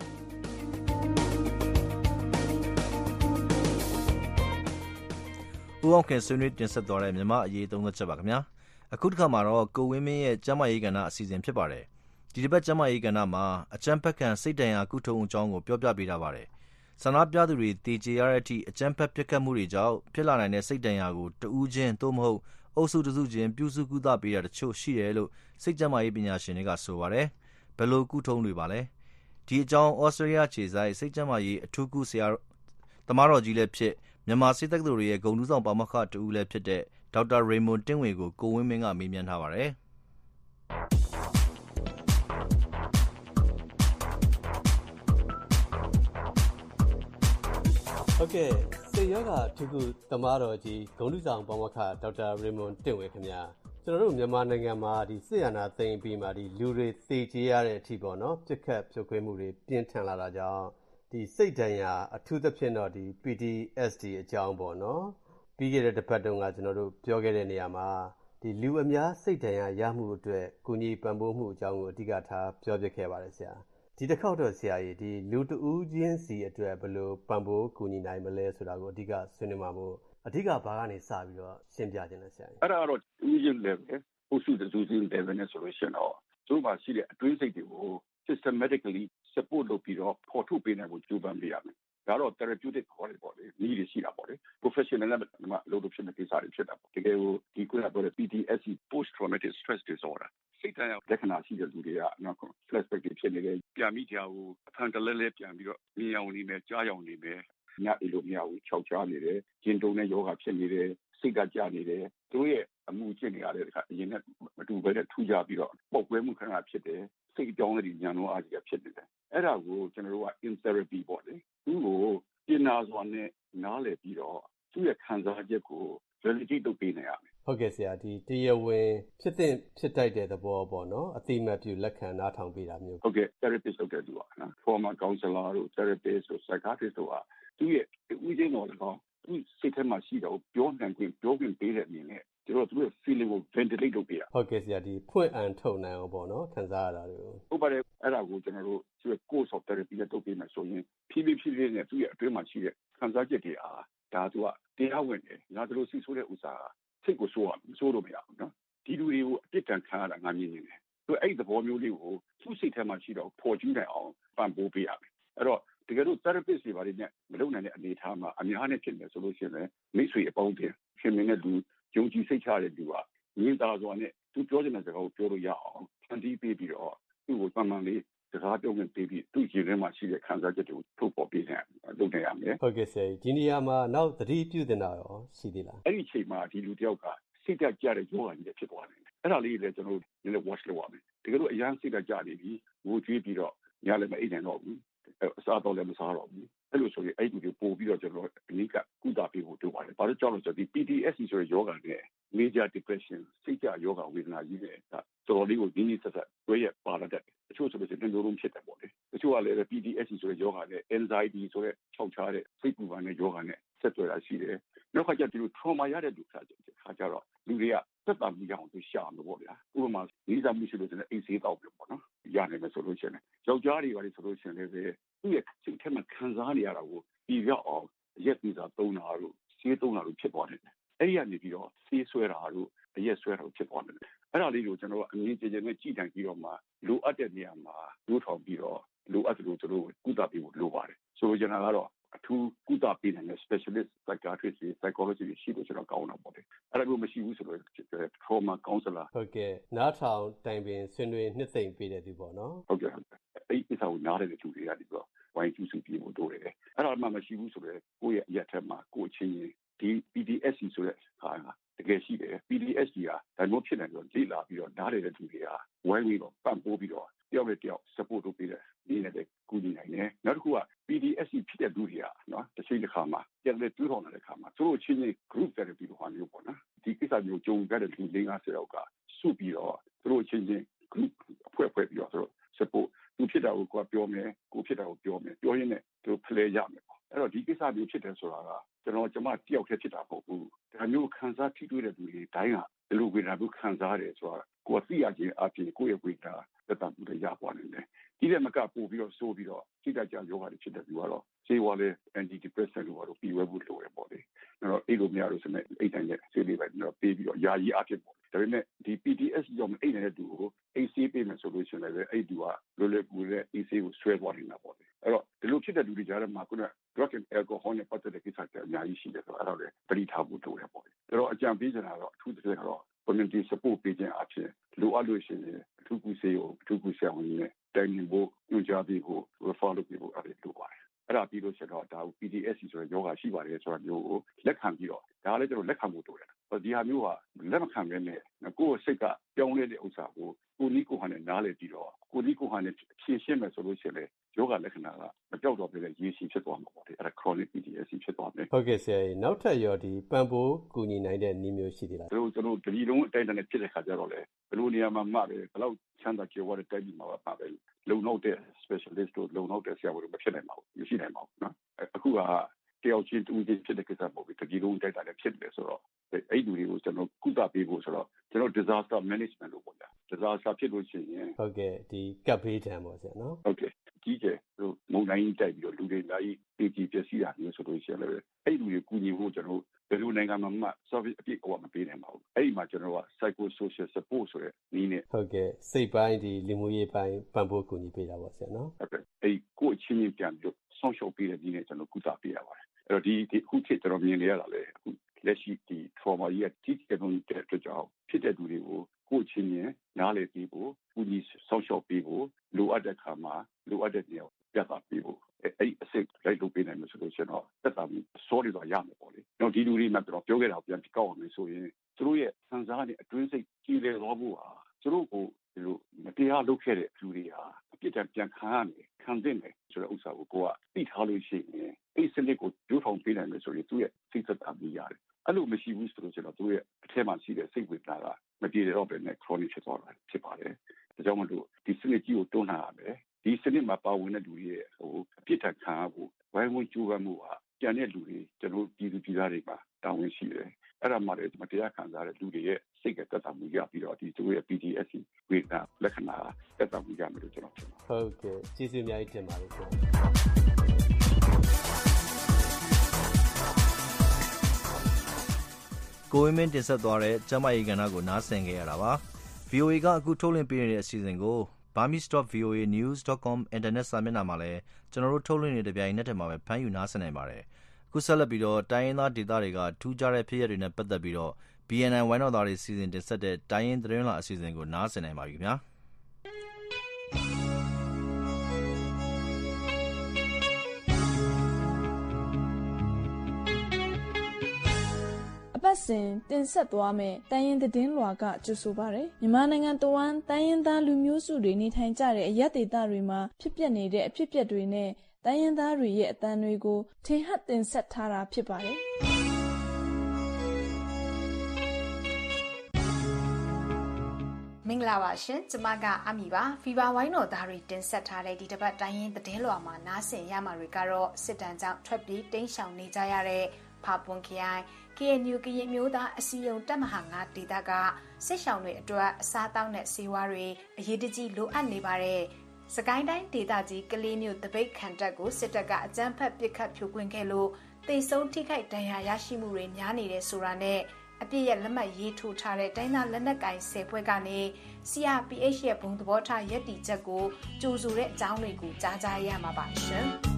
ဦးအောင်ခင်ဆွေးနွေးတင်ဆက်သွားတဲ့မြန်မာအရေးသုံးသက်ချက်ပါခင်ဗျာအခုတစ်ခါမှာတော့ကိုဝင်းမင်းရဲ့ကျမ်းမာရေးကဏ္ဍအစီအစဉ်ဖြစ်ပါတယ်ဒီတစ်ပတ်ကျမ်းမာရေးကဏ္ဍမှာအကျန်းဖက်ခံစိတ်တန်ရာကုထုံအကြောင်းကိုပြောပြပေးထားပါတယ်ဆန္ဒပြသူတွေတည်ကြရတဲ့အထိအကျန်းဖက်ပြစ်ခတ်မှုတွေကြောင့်ဖြစ်လာနိုင်တဲ့စိတ်တန်ရာကိုတဦးချင်းသို့မဟုတ်အုပ်စုတစုချင်းပြုစုကုသပေးတာတချို့ရှိတယ်လို့စိတ်ကျန်းမာရေးပညာရှင်တွေကဆိုပါတယ်ဘယ်လိုကုထုံတွေပါလဲဒီအကြောင်းဩစတြေးလျခြေဆိုင်စိတ်ကျန်းမာရေးအထူးကုဆရာသမားတော်ကြီးလည်းဖြစ်မြန်မာစစ်တပ်တို့ရဲ့ဂုဏ်ထူးဆောင်ပါမောက္ခတူဦးလည်းဖြစ်တဲ့ဒေါက်တာရေမွန်တင့်ဝေကိုကိုဝင်းမင်းကမေးမြန်းထားပါတယ်ဟုတ်ကဲ့စိတ်ယောဂအထူးကုသမားတော်ကြီးဂုဏ်ထူးဆောင်ပါမောက္ခဒေါက်တာရေမွန်တင့်ဝေခင်ဗျာကျွန်တော်တို့မြန်မာနိုင်ငံမှာဒီစစ်အာဏာသိမ်းပြီးမှဒီလူတွေသေကြေရတဲ့အထိပေါ့နော်ပြစ်ခတ်ဖြိုခွင်းမှုတွေပြင်းထန်လာတာကြောင့်ဒီစိတ်ဒဏ်ရာအထူးသဖြင့်တော့ဒီ ပီ တီ အက်စ် ဒီ အကြောင်းပေါ့နော်ပြီးခဲ့တဲ့တစ်ပတ်တုန်းကကျွန်တော်တို့ပြောခဲ့တဲ့နေရာမှာဒီလူအများစိတ်ဒဏ်ရာရမှုအတွက်ကုညီပံ့ပိုးမှုအကြောင်းကိုအဓိကထားပြောပြခဲ့ပါတယ်ဆရာဒီတစ်ခေါက်တော့ဆရာကြီးဒီလူတဦးချင်းစီအတွက်ဘယ်လိုပံ့ပိုးကူညီနိုင်မလဲဆိုတာကိုအဓိကဆွေးနွေးမှာမို့အဓိကဘာကနေစပြီးတော့ရှင်းပြခြင်းလဲဆရာကြီးအဲ့ဒါတော့ဦးချင်း level ပုစုတစုချင်း level နဲ့ဆိုလို့ရှိရင်တော့သူတို့မှာရှိတဲ့အတွင်းစိတ်တွေကို systematically support လုပ်ပြီးတော့ဖော်ထုတ်ပေးနိုင်ဖို့ကြိုးပမ်းပေးရမယ်ဒါတော့ therapeutic ခေါ်တယ်ပေါ့လေနည်းတွေရှိတာပေါ့လေ professional နဲ့မှလို့လို့ဖြစ်တဲ့ကိစ္စတွေဖြစ်တာပေါ့တကယ်ကိုဒီကိုယ်ကပြောတဲ့ ပီ တီ အက်စ် ဒီ post traumatic stress disorder စိတ်ဓာတ်လက္ခဏာရှိတဲ့လူတွေကနော် flashback တွေဖြစ်နေတယ်ပြန်ပြီးကြဘူးအဖန်တလဲလဲပြန်ပြီးတော့မြင်အောင်နေမယ်ကြားအောင်နေမယ်ညအိလို့မရဘူးခြောက်ချားနေတယ်ဂျင်တုံနဲ့ယောဂဖြစ်နေတယ်စိတ်ကကြနေတယ်သူရဲ့အမှုကျင့်နေရတဲ့အခါအရင်ကမတူဘဲနဲ့ထူကြပြီးတော့ပောက်ကွဲမှုခဏဖြစ်တယ်စိတ်ကြောင်းတွေညံတော့အားကြီးဖြစ်နေတယ်အဲ့ဒါကိုကျွန်တော်တို့က in therapy ပေါ့လေသူ့ကိုပြင်နာစွာနဲ့နားလည်ပြီးတော့သူ့ရဲ့ခံစားချက်ကို validate လုပ်ပေးနိုင်ရမယ်ဟုတ်ကဲ့ဆရာဒီတရားဝင်ဖြစ်တဲ့ဖြစ်တိုက်တဲ့သဘောပေါ့နော်အတိမတ်ပြုလက်ခံနားထောင်ပေးတာမျိုးဟုတ်ကဲ့ therapist လုပ်တဲ့သူကနော် former counselor တို့ therapist တို့ psychiatrist တို့ကသူ့ရဲ့ဥပဒေတော်တော့သူစိတ်ထဲမှာရှိတော့ပြောနိုင်ခွင့်ပြောခွင့်ပေးတဲ့အနေနဲ့ကျွန်တော်သူ့ရဲ့ feeling ကို ventilate လုပ်ပေးရဟုတ်ကဲ့ဆရာဒီဖွင့်အန်ထုတ်နိုင်အောင်ပေါ့နော်ခံစားရတာတွေဟုတ်ပါတယ်အဲ့ဒါကိုကျွန်တော်တို့သူ့ရဲ့ course of therapy နဲ့လုပ်ပေးမယ်ဆိုရင်ဖြည်းဖြည်းဖြည်းဖြည်းနဲ့သူ့ရဲ့အတွင်းမှာရှိတဲ့ခံစားချက်တွေအားဒါသူကတရားဝင်တယ်ငါတို့စီဆိုတဲ့ဥစ္စာစိတ်ကိုဆိုးအောင်ဆိုးလို့မရဘူးနော်ဒီလူတွေကိုအပြစ်ဒဏ်ခံရတာငါမြင်နေတယ်သူအဲ့ဒီသဘောမျိုးလေးကိုသူ့စိတ်ထဲမှာရှိတော့ပေါ်ကျူးနိုင်အောင်ပံ့ပိုးပေးရမယ်အဲ့တော့တကယ်လို့ therapist တွေပါတယ်နဲ့မလုပ်နိုင်တဲ့အနေအထားမှာအများနဲ့ဖြစ်နေဆိုလို့ရှိရင်မိတ်ဆွေအပေါင်းတင်ခင်မင်းနဲ့လူယုံကြည်စိတ်ချတဲ့လူကငြင်းသားစွာနဲ့သူပြောချင်တဲ့စကားကိုပြောလို့ရအောင်ဖန်တီးပေးပြီးတော့သူ့ကိုပန်းပန်းလေးစကားပြောခွင့်ပေးပြီးသူ့ရင်ထဲမှာရှိတဲ့ခံစားချက်တွေကိုထုတ်ပေါ်ပေးနိုင်လုပ်နိုင်ရမယ်ဟုတ်ကဲ့ဆရာဒီနေရာမှာနောက်သတိပြုတင်တာရောရှိသေးလားအဲ့ဒီအချိန်မှာဒီလူတယောက်ကစိတ်ဓာတ်ကြတဲ့ယောဂကြီးဖြစ်သွားတယ်အဲ့ဒါလေးလည်းကျွန်တော်တို့လည်း watch လုပ်ရမယ်တကယ်လို့အရန်စိတ်ဓာတ်ကြနေပြီငိုကြွေးပြီးတော့ညလည်းမအိပ်နိုင်တော့ဘူးအစားတော့လည်းမစားတော့ဘူးအဲ့လိုဆိုရင်အဲ့ဒီတွေပို့ပြီးတော့ကျွန်တော်အနည်းကကုသပေးဖို့တို့ပါတယ်ဘာလို့ကြောက်လို့ဆိုတော့ဒီ P T S D ဆိုတဲ့ယောဂနဲ့ major depression စိတ်ကြယောဂဝေဒနာကြီးတဲ့ဒါတော်တော်လေးကိုရင်းနှီးဆက်ဆက်တွဲရပါလာတဲ့တချို့ဆိုလို့ရှိရင်လုံးလုံးဖြစ်တယ်ပေါ့လေတချို့ကလည်း P T S D ဆိုတဲ့ယောဂနဲ့ anxiety ဆိုတဲ့ခြောက်ခြားတဲ့စိတ်ပူပန်တဲ့ယောဂနဲ့ဆက်သွယ်တာရှိတယ်နောက်ခါကျဒီလို trauma ရတဲ့လူခါကျတော့လူတွေကသက်သာမှုရအောင်သူရှာမှာပေါ့ဗျာဥပမာနေစာမှုရှိလို့ဆိုရင်အိတ်ဆေးတောက်ပြီပေါ့နော်ရနိုင်မယ်ဆိုလို့ရှိရင်ယောက်ျားတွေကလည်းဆိုလို့ရှိရင်လည်းသူ့ရဲ့စိတ်ထဲမှာခံစားနေရတာကိုပြီးရောက်အောင်ရက်ပြီးသားသုံးတာတို့ဆေးသုံးတာတို့ဖြစ်သွားတယ်အဲ့ဒီကနေပြီးတော့ဆေးဆွဲတာတို့အရက်ဆွဲတာတို့ဖြစ်သွားတယ်အဲ့ဒါလေးကိုကျွန်တော်ကအမြင်ကျကျနဲ့ကြည့်နိုင်ပြီးတော့မှလိုအပ်တဲ့နေရာမှာလို့ထောင်ပြီးတော့လိုအပ်သလိုသူတို့ကုသပေးဖို့လိုပါတယ်ဆိုလိုချင်တာကတော့အထူးကုသပေးနိုင်တဲ့ specialist psychiatrist psychologist ရှိလို့ကျွန်တော်ကောင်းတာပေါ့လေအဲ့ဒါမျိုးမရှိဘူးဆိုတော့ trauma counselor ဟုတ်ကဲ့နားထောင်တိုင်ပင်ဆွေးနွေးနှစ်သိမ့်ပေးတဲ့သူပေါ့နော်ဟုတ်ကဲ့အဲ့ဒီအစားကိုနားတဲ့သူတွေကဒီတော့ဝိုင်းကျူးစုပြီးဖို့တို့တယ်အဲ့ဒါမှမရှိဘူးဆိုတော့ကိုယ့်ရဲ့အရက်ထက်မှာကိုယ့်ချင်းရင်ဒီ P T S D ဆိုတဲ့ဟာတကယ်ရှိတယ် P T S D ကဒါမျိုးဖြစ်နေတော့လေ့လာပြီးတော့နားတဲ့သူတွေကဝိုင်းပြီးတော့ပံ့ပိုးပြီးတော့တယောက်နဲ့တယောက် support လုပ်ပေးတယ်ဒီနဲ့ကူညီနိုင်တယ်နောက်တစ်ခုက P T S D ဖြစ်တဲ့လူတွေကနော်တစ်ချိန်တစ်ခါမှာပြန်လဲတူးထောင်တဲ့အခါမှာသူတို့ချင်းချင်း group therapy လို့ဟာမျိုးပေါ့နော်ဒီကိစ္စမျိုးကြုံကြတဲ့လူ၄၅ဆယ်ယောက်ကစုပြီးတော့သူတို့ချင်းချင်း group အဖွဲ့ဖွဲ့ပြီးတော့သူတို့ support သူဖြစ်တာကိုကိုယ်ပြောမယ်ကိုဖြစ်တာကိုပြောမယ်ပြောရင်းနဲ့သူဖလှယ်ရမယ်ပေါ့အဲ့တော့ဒီကိစ္စမျိုးဖြစ်တယ်ဆိုတာကကျွန်တော်ကျမတယောက်တည်းဖြစ်တာမဟုတ်ဘူးဒါမျိုးခံစားထိတွေ့တဲ့လူတွေတိုင်းကဒီလိုဝေဒနာမျိုးခံစားရတယ်ဆိုတာကိုယ်သိရခြင်းအပြင်ကိုယ့်ရဲ့ဝေဒနာသက်သာမှုတွေရပေါ်နေတယ်ဒီတဲ့မကပို့ပြီးတော့ဆိုးပြီးတော့စိတ်ဓာတ်ကြယောဂတွေဖြစ်တဲ့လူကတော့ခြေဝါလဲ anti depressant လို့ကတော့ပြီးဝဲဖို့လိုရပေါ့လေအဲ့တော့အဲ့လိုများလို့ဆိုနေအိတ်တိုင်းနဲ့ဆေးလေးပဲတော့ပေးပြီးတော့ယာယီအဖြစ်ပေါ့ဒါပေမဲ့ဒီ P T S D ကြောင့်အိတ်နေတဲ့သူကိုအိတ်ဆေးပေးမယ်ဆိုလို့ရှိရင်လည်းအဲ့ဒီကလိုလေကူတဲ့အိတ်ဆေးကိုဆွဲသွားနေတာပေါ့လေအဲ့တော့ဒီလိုဖြစ်တဲ့လူတွေကြားထဲမှာခုနက drug and alcohol နဲ့ပတ်သက်တဲ့ကိစ္စတွေအများကြီးရှိတယ်ဆိုတော့အဲ့ဒါလည်းပရိထားဖို့လိုရပေါ့လေအဲ့တော့အကြံပေးချင်တာတော့အထူးသဖြင့်ကတော့ community support ပေးခြင်းအဖြစ်လိုအပ်လို့ရှိရင်အထူးကူဆေးကိုအထူးကူဆရာဝန်ကြီးနဲ့တိုင်ပင်ဖို့ညွှန်ကြားပေးဖို့ refer လုပ်ပေးဖို့အဲ့ဒါလိုပါတယ်အဲ့ဒါပြီးလို့ရှိရင်တော့ဒါကို P T S D ဆိုတဲ့ယောဂရှိပါတယ်ဆိုတာမျိုးကိုလက်ခံပြီးတော့ဒါလည်းကျွန်တော်လက်ခံဖို့လိုတယ်ဒီဟာမျိုးကလက်မခံဘဲနဲ့ကိုယ့်စိတ်ကပြောင်းလဲတဲ့ဥစ္စာကိုကိုနီးကိုဟန်နဲ့နားလည်ပြီးတော့ကိုနီးကိုဟန်နဲ့ဖြည့်ရှင်းမယ်ဆိုလို့ရှိရင်လေယောဂလက္ခဏာကမကြောက်တော့ဘဲနဲ့ရေရှည်ဖြစ်သွားမှာပေါ့လေအဲ့ဒါ chronic P T S D ဖြစ်သွားမယ်ဟုတ်ကဲ့ဆရာကြီးနောက်ထပ်ရောဒီပံ့ပိုးကူညီနိုင်တဲ့နည်းမျိုးရှိသေးလားကျွန်တော်ကျွန်တော်ဒီလုံးအတိုင်းအတာနဲ့ဖြစ်တဲ့ခါကျတော့လေဘယ်လိုနေရာမှာမှပဲဘယ်လောက်ချမ်းသာကြွယ်ဝတဲ့တိုက်ပြီးမှာပါပဲလုံလောက်တဲ့ specialist တို့လုံလောက်တဲ့ဆရာဝန်တို့မဖြစ်နိုင်ပါဘူးမရှိနိုင်ပါဘူးနော်အခုကတယောက်ချင်းတူချင်းဖြစ်တဲ့ကိစ္စမဟုတ်ဘူးဒီလုံးတိုက်တာလည်းဖြစ်တယ်ဆိုတော့အဲ့ဒီတွေကိုကျွန်တော်ကုသပေးဖို့ဆိုတော့ကျွန်တော် disaster management လို့ပေါ့ဗျာ disaster ဖြစ်လို့ရှိရင်ဟုတ်ကဲ့ဒီကပ်ဘေးတံပေါ့ဆရာနော်ဟုတ်ကဲ့ကြီးကျယ်လို့မုန်တိုင်းတိုက်ပြီးတော့လူတွေလာကြီးပြည်ပြည်ပြည့်စည်တာမျိုးဆိုလို့ရှိရင်လည်းအဲ့ဒီတွေကိုကူညီဖို့ကျွန်တော်ဘယ်လိုနိုင်ငံမှာမှ service အပြည့်အဝမပေးနိုင်ပါဘူးအဲ့ဒီမှာကျွန်တော်က psycho social support ဆိုတဲ့နည်းနဲ့ဟုတ်ကဲ့စိတ်ပိုင်းဒီလူမှုရေးပိုင်းပံ့ပိုးကူညီပေးတာပေါ့ဆရာနော်ဟုတ်ကဲ့အဲ့ကိုအချင်းချင်းပြန်ပြီးဆောင်းရှောက်ပေးတဲ့နည်းနဲ့ကျွန်တော်ကုသပေးရပါတယ်အဲ့တော့ဒီဒီအခုခေတ်ကျွန်တော်မြင်နေရတာလေအခုလက်ရှိဒီ trauma ကြီးကတိကျတဲ့အတွက်ကြောင့်ဖြစ်တဲ့သူတွေကိုကိုချင်းချင်းနားလည်ပြီးဖို့ကူညီဆောင်းရှောက်ပေးဖို့လိုအပ်တဲ့ခါမှာလိုအပ်တဲ့နေရာပြသပေးဖို့အဲ့အစစ်လိုက်လုပ်ပေးနိုင်လို့ဆိုလို့ရှိရင်တော့သက်သာမှုစောရတော့ရမယ်ပေါ့လေ။တော့ဒီလူတွေမှတော့ပြောခဲ့တာပြန်ကောက်အောင်လို့ဆိုရင်သူတို့ရဲ့စံစားနဲ့အတွင်းစိတ်ကြီးလေသွားဖို့ဟာသူတို့ကိုဒီလိုမတရားလုပ်ခဲ့တဲ့လူတွေဟာအပြစ်ဒဏ်ပြန်ခံရမယ်ခံသင့်တယ်ဆိုတဲ့ဥစ္စာကိုကိုကသိထားလို့ရှိရင်အဲ့စနစ်ကိုကြိုးထောင်ပေးနိုင်လို့ဆိုရင်သူရဲ့စိတ်သက်သာမှုရတယ်။အဲ့လိုမရှိဘူးဆိုလို့ကျွန်တော်သူရဲ့အထက်မှာရှိတဲ့စိတ်ဝေဒနာကမပြေတော့ဘဲနဲ့ chronic ဖြစ်သွားတာဖြစ်ပါတယ်။ဒါကြောင့်မလို့ဒီစနစ်ကြီးကိုတွန်းလှန်ရမယ်။ဒီစနစ်မှာပါဝင်တဲ့လူတွေရဲ့ဟိုအပြစ်ဒဏ်ခံရဖို့ဝိုင်းဝန်းကြိုးပမ်းမှုဟာကျန်တဲ့လူတွေကျွန်တော်ပြည်သူပြည်သားတွေမှာတာဝန်ရှိတယ်။အဲ့ဒါမှလည်းမတရားခံစားတဲ့လူတွေရဲ့စိတ်ကသက်သာမှုရပြီးတော့ဒီသူရဲ့ P T S D ဝေဒနာလက္ခဏာသက်သာမှုရမယ်လို့ကျွန်တော်ထင်ပါတယ်။ဟုတ်ကဲ့ကျေးဇူးအများကြီးတင်ပါတယ်ခင်ဗျာ။ကိုဝင်းမင်းတင်ဆက်သွားတဲ့ကျမရေးကဏ္ဍကိုနားဆင်ခဲ့ရတာပါ။ V O A ကအခုထုတ်လွှင့်ပေးနေတဲ့အစီအစဉ်ကို burmese dot v o a news dot com အင်တာနက်စာမျက်နှာမှာလည်းကျွန်တော်တို့ထုတ်လွှင့်နေတဲ့ကြိုင်နဲ့တည်းမှာပဲဖမ်းယူနားဆင်နိုင်ပါတယ်။အခုဆက်လက်ပြီးတော့တိုင်းရင်းသားဒေသတွေကထူးခြားတဲ့ဖြစ်ရပ်တွေနဲ့ပတ်သက်ပြီးတော့ B N N ဝိုင်းတော်သားတွေစီစဉ်တင်ဆက်တဲ့တိုင်းရင်းသတင်းလာအစီအစဉ်ကိုနားဆင်နိုင်ပါပြီခင်ဗျာ။အပတ်စဉ်တင်ဆက်သွားမယ်တိုင်းရင်းသတင်းလွှာကကြိုဆိုပါရယ်မြန်မာနိုင်ငံတဝန်းတိုင်းရင်းသားလူမျိုးစုတွေနေထိုင်ကြတဲ့အရပ်ဒေသတွေမှာဖြစ်ပျက်နေတဲ့အဖြစ်အပျက်တွေနဲ့တိုင်းရင်းသားတွေရဲ့အသံတွေကိုထင်ဟပ်တင်ဆက်ထားတာဖြစ်ပါတယ်မင်္ဂလာပါရှင်ကျမကအမီပါဖီဘာဝိုင်းတော်သားတွေတင်ဆက်ထားတဲ့ဒီတစ်ပတ်တိုင်းရင်းသတင်းလွှာမှာနားဆင်ရမှာတွေကတော့စစ်တမ်းကြောင့်ထွက်ပြေးတိမ်းရှောင်နေကြရတဲ့ဖာပွန်ခရိုင် K N U ကရင်မျိုးသားအစည်းအရုံးတပ်မဟာငါးဒေသကစစ်ရှောင်တွေအတွက်အစားအသောက်နဲ့ဆေးဝါးတွေအရေးတကြီးလိုအပ်နေပါတယ်။စကိုင်းတိုင်းဒေသကြီးကလေးမျိုးတပိတ်ခံတပ်ကိုစစ်တပ်ကအကြမ်းဖက်ပစ်ခတ်ဖြိုခွင်းခဲ့လို့တေဆုံးထိခိုက်ဒဏ်ရာရရှိမှုတွေများနေတဲ့ဆိုတာနဲ့အပြည့်ရဲ့လက်မှတ်ရေးထိုးထားတဲ့တိုင်းသားလက်နက်ကိုင်ဆယ်ဖွဲ့ကနေ C R P H ရဲ့ဘုံသဘောထားရည်တည်ချက်ကိုကြိုဆိုတဲ့အကြောင်းတွေကိုကြားကြရမှာပါရှင်။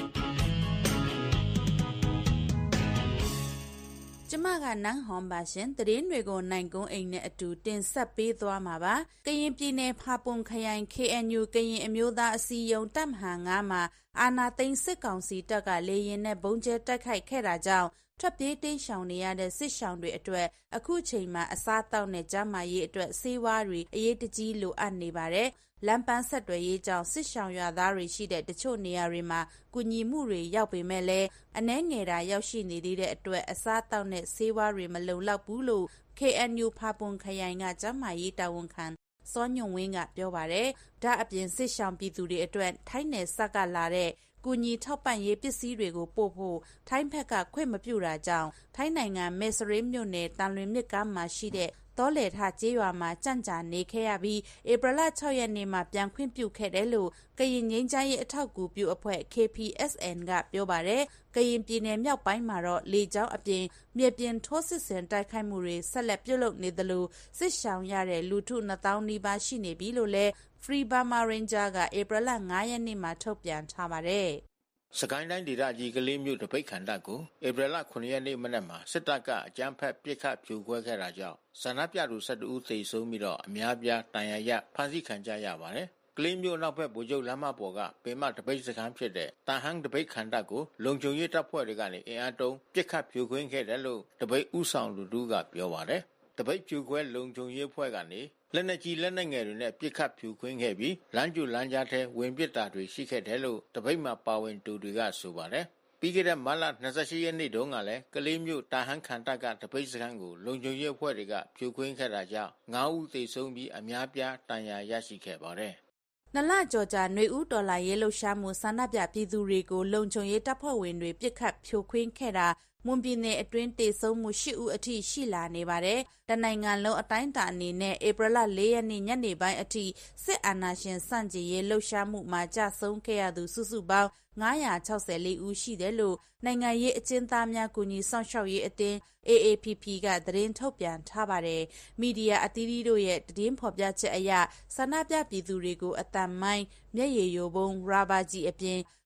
ကျမကနန်းဟွန်ပါရှင်သတင်းတွေကိုနိုင်ကုန်းအိမ်နဲ့အတူတင်ဆက်ပေးသွားမှာပါကရင်ပြည်နယ်ဖာပွန်ခရိုင် K N U ကရင်အမျိုးသားအစည်းအရုံးတပ်မဟာငါးမှာအာဏာသိမ်းစစ်ကောင်စီတပ်ကလေရင်နဲ့ဘုံကျဲတိုက်ခိုက်ခဲ့တာကြောင့်ထွက်ပြေးတိမ်းရှောင်နေရတဲ့စစ်ရှောင်တွေအတွက်အခုချိန်မှာအစားအသောက်နဲ့ကျန်းမာရေးအတွက်ဆေးဝါးတွေအရေးတကြီးလိုအပ်နေပါတယ်လမ်းပန်းဆက်တွေရေးကြောင့်စစ်ရှောင်ရွာသားတွေရှိတဲ့တချို့နေရာတွေမှာကူညီမှုတွေရောက်ပေမဲ့လည်းအနှဲငယ်တာရောက်ရှိနေသေးတဲ့အတွက်အစားအသောက်နဲ့ဆေးဝါးတွေမလုံလောက်ဘူးလို့ K N U ဖာပွန်ခရိုင်ကကျန်းမာရေးတာဝန်ခံစောညွန့်ဝင်းကပြောပါတယ်။ဒါအပြင်စစ်ရှောင်ပြည်သူတွေအတွက်ထိုင်းနယ်စပ်ကလာတဲ့ကူညီထောက်ပံ့ရေးပစ္စည်းတွေကိုပို့ဖို့ထိုင်းဘက်ကခွင့်မပြုတာကြောင့်ထိုင်းနိုင်ငံမဲစရင်းမြို့နယ်တန်လွင်မြစ်ကမ်းမှာရှိတဲ့တောလေထကျေးရွာမှာကြန့်ကြာနေခဲ့ရပြီးဧပြီလ၆ရက်နေ့မှာပြန်ခွင့်ပြုခဲ့တယ်လို့ကရင်ငင်းချမ်းရေးအထောက်အကူပြုအဖွဲ့ K P S N ကပြောပါတယ်။ကရင်ပြည်နယ်မြောက်ပိုင်းမှာတော့လေကြောင်းအပြင်မြေပြင်ထိုးစစ်ဆင်တိုက်ခိုက်မှုတွေဆက်လက်ပြုလုပ်နေသလိုစစ်ရှောင်ရတဲ့လူထုနှစ်သောင်းနီးပါးရှိနေပြီလို့လည်း Free Burma Ranger ကဧပြီလ၅ရက်နေ့မှာထုတ်ပြန်ထားပါတယ်။စကိုင်းတိုင်းဒေသကြီးကလေးမြို့တပိတ်ခန္ဓာကိုဧပြီလခုနှစ်ရက်နေ့မနက်မှာစစ်တပ်ကအကြမ်းဖက်ပစ်ခတ်ဖြိုခွဲခဲ့တာကြောင့်ဆန္ဒပြသူ၁၁ဦးသေဆုံးပြီးတော့အများပြားတန်ရာရဖမ်းဆီးခံကြရပါတယ်။ကလေးမြို့နောက်ဘက်ဗိုလ်ချုပ်လမ်းမပေါ်ကပေမတပိတ်စခန်းဖြစ်တဲ့တန်ဟန်းတပိတ်ခန္ဓာကိုလုံခြုံရေးတပ်ဖွဲ့တွေကနေအင်အားတုံးပစ်ခတ်ဖြိုခွင်းခဲ့တယ်လို့တပိတ်ဥဆောင်လူတူကပြောပါတယ်။တပိတ်ဖြိုခွဲလုံခြုံရေးဖွဲ့ကနေလက်နက်ကြီးလက်နက်ငယ်တွေနဲ့ပစ်ခတ်ဖြိုခွင်းခဲ့ပြီးလမ်းကျူလမ်းကြားထဲဝင်ပစ်တာတွေရှိခဲ့တယ်လို့တပိတ်မှာပါဝင်သူတွေကဆိုပါတယ်။ပြီးခဲ့တဲ့မတ်လ၂၈ရက်နေ့တုန်းကလည်းကလေးမြို့တာဟန်းခန္ဓာကတပိတ်စခန်းကိုလုံခြုံရေးအဖွဲ့တွေကဖြိုခွင်းခဲ့တာကြောင့်၅ဦးသေဆုံးပြီးအများပြားဒဏ်ရာရရှိခဲ့ပါတယ်။နလကြော်ကြာຫນွေဦးတော်လာရဲလှရှာမှုဆန္ဒပြပြည်သူတွေကိုလုံခြုံရေးတပ်ဖွဲ့ဝင်တွေပစ်ခတ်ဖြိုခွင်းခဲ့တာမွန်ပြည်နယ်အတွင်းတေဆုံးမှု၈ဦးအထိရှိလာနေပါတယ်။တနိုင်ငံလုံးအတိုင်းအတာအနေနဲ့ဧပြီလ၄ရက်နေ့ညနေပိုင်းအထိစစ်အာဏာရှင်စန့်ကျင်ရေးလှုပ်ရှားမှုမှာကြဆုံးခဲ့ရသူစုစုပေါင်း၅၆၄ဦးရှိတယ်လို့နိုင်ငံရေးအကျဉ်းသားများကူညီဆောင်ရှောက်ရေးအသင်း A A P P ကသတင်းထုတ်ပြန်ထားပါတယ်။မီဒီယာအသီးသီးတို့ရဲ့သတင်းဖော်ပြချက်အရဆန္ဒပြပြည်သူတွေကိုအတန်မိုင်းမျက်ရည်ယိုဗုံးရာဘာကြီးအပြင်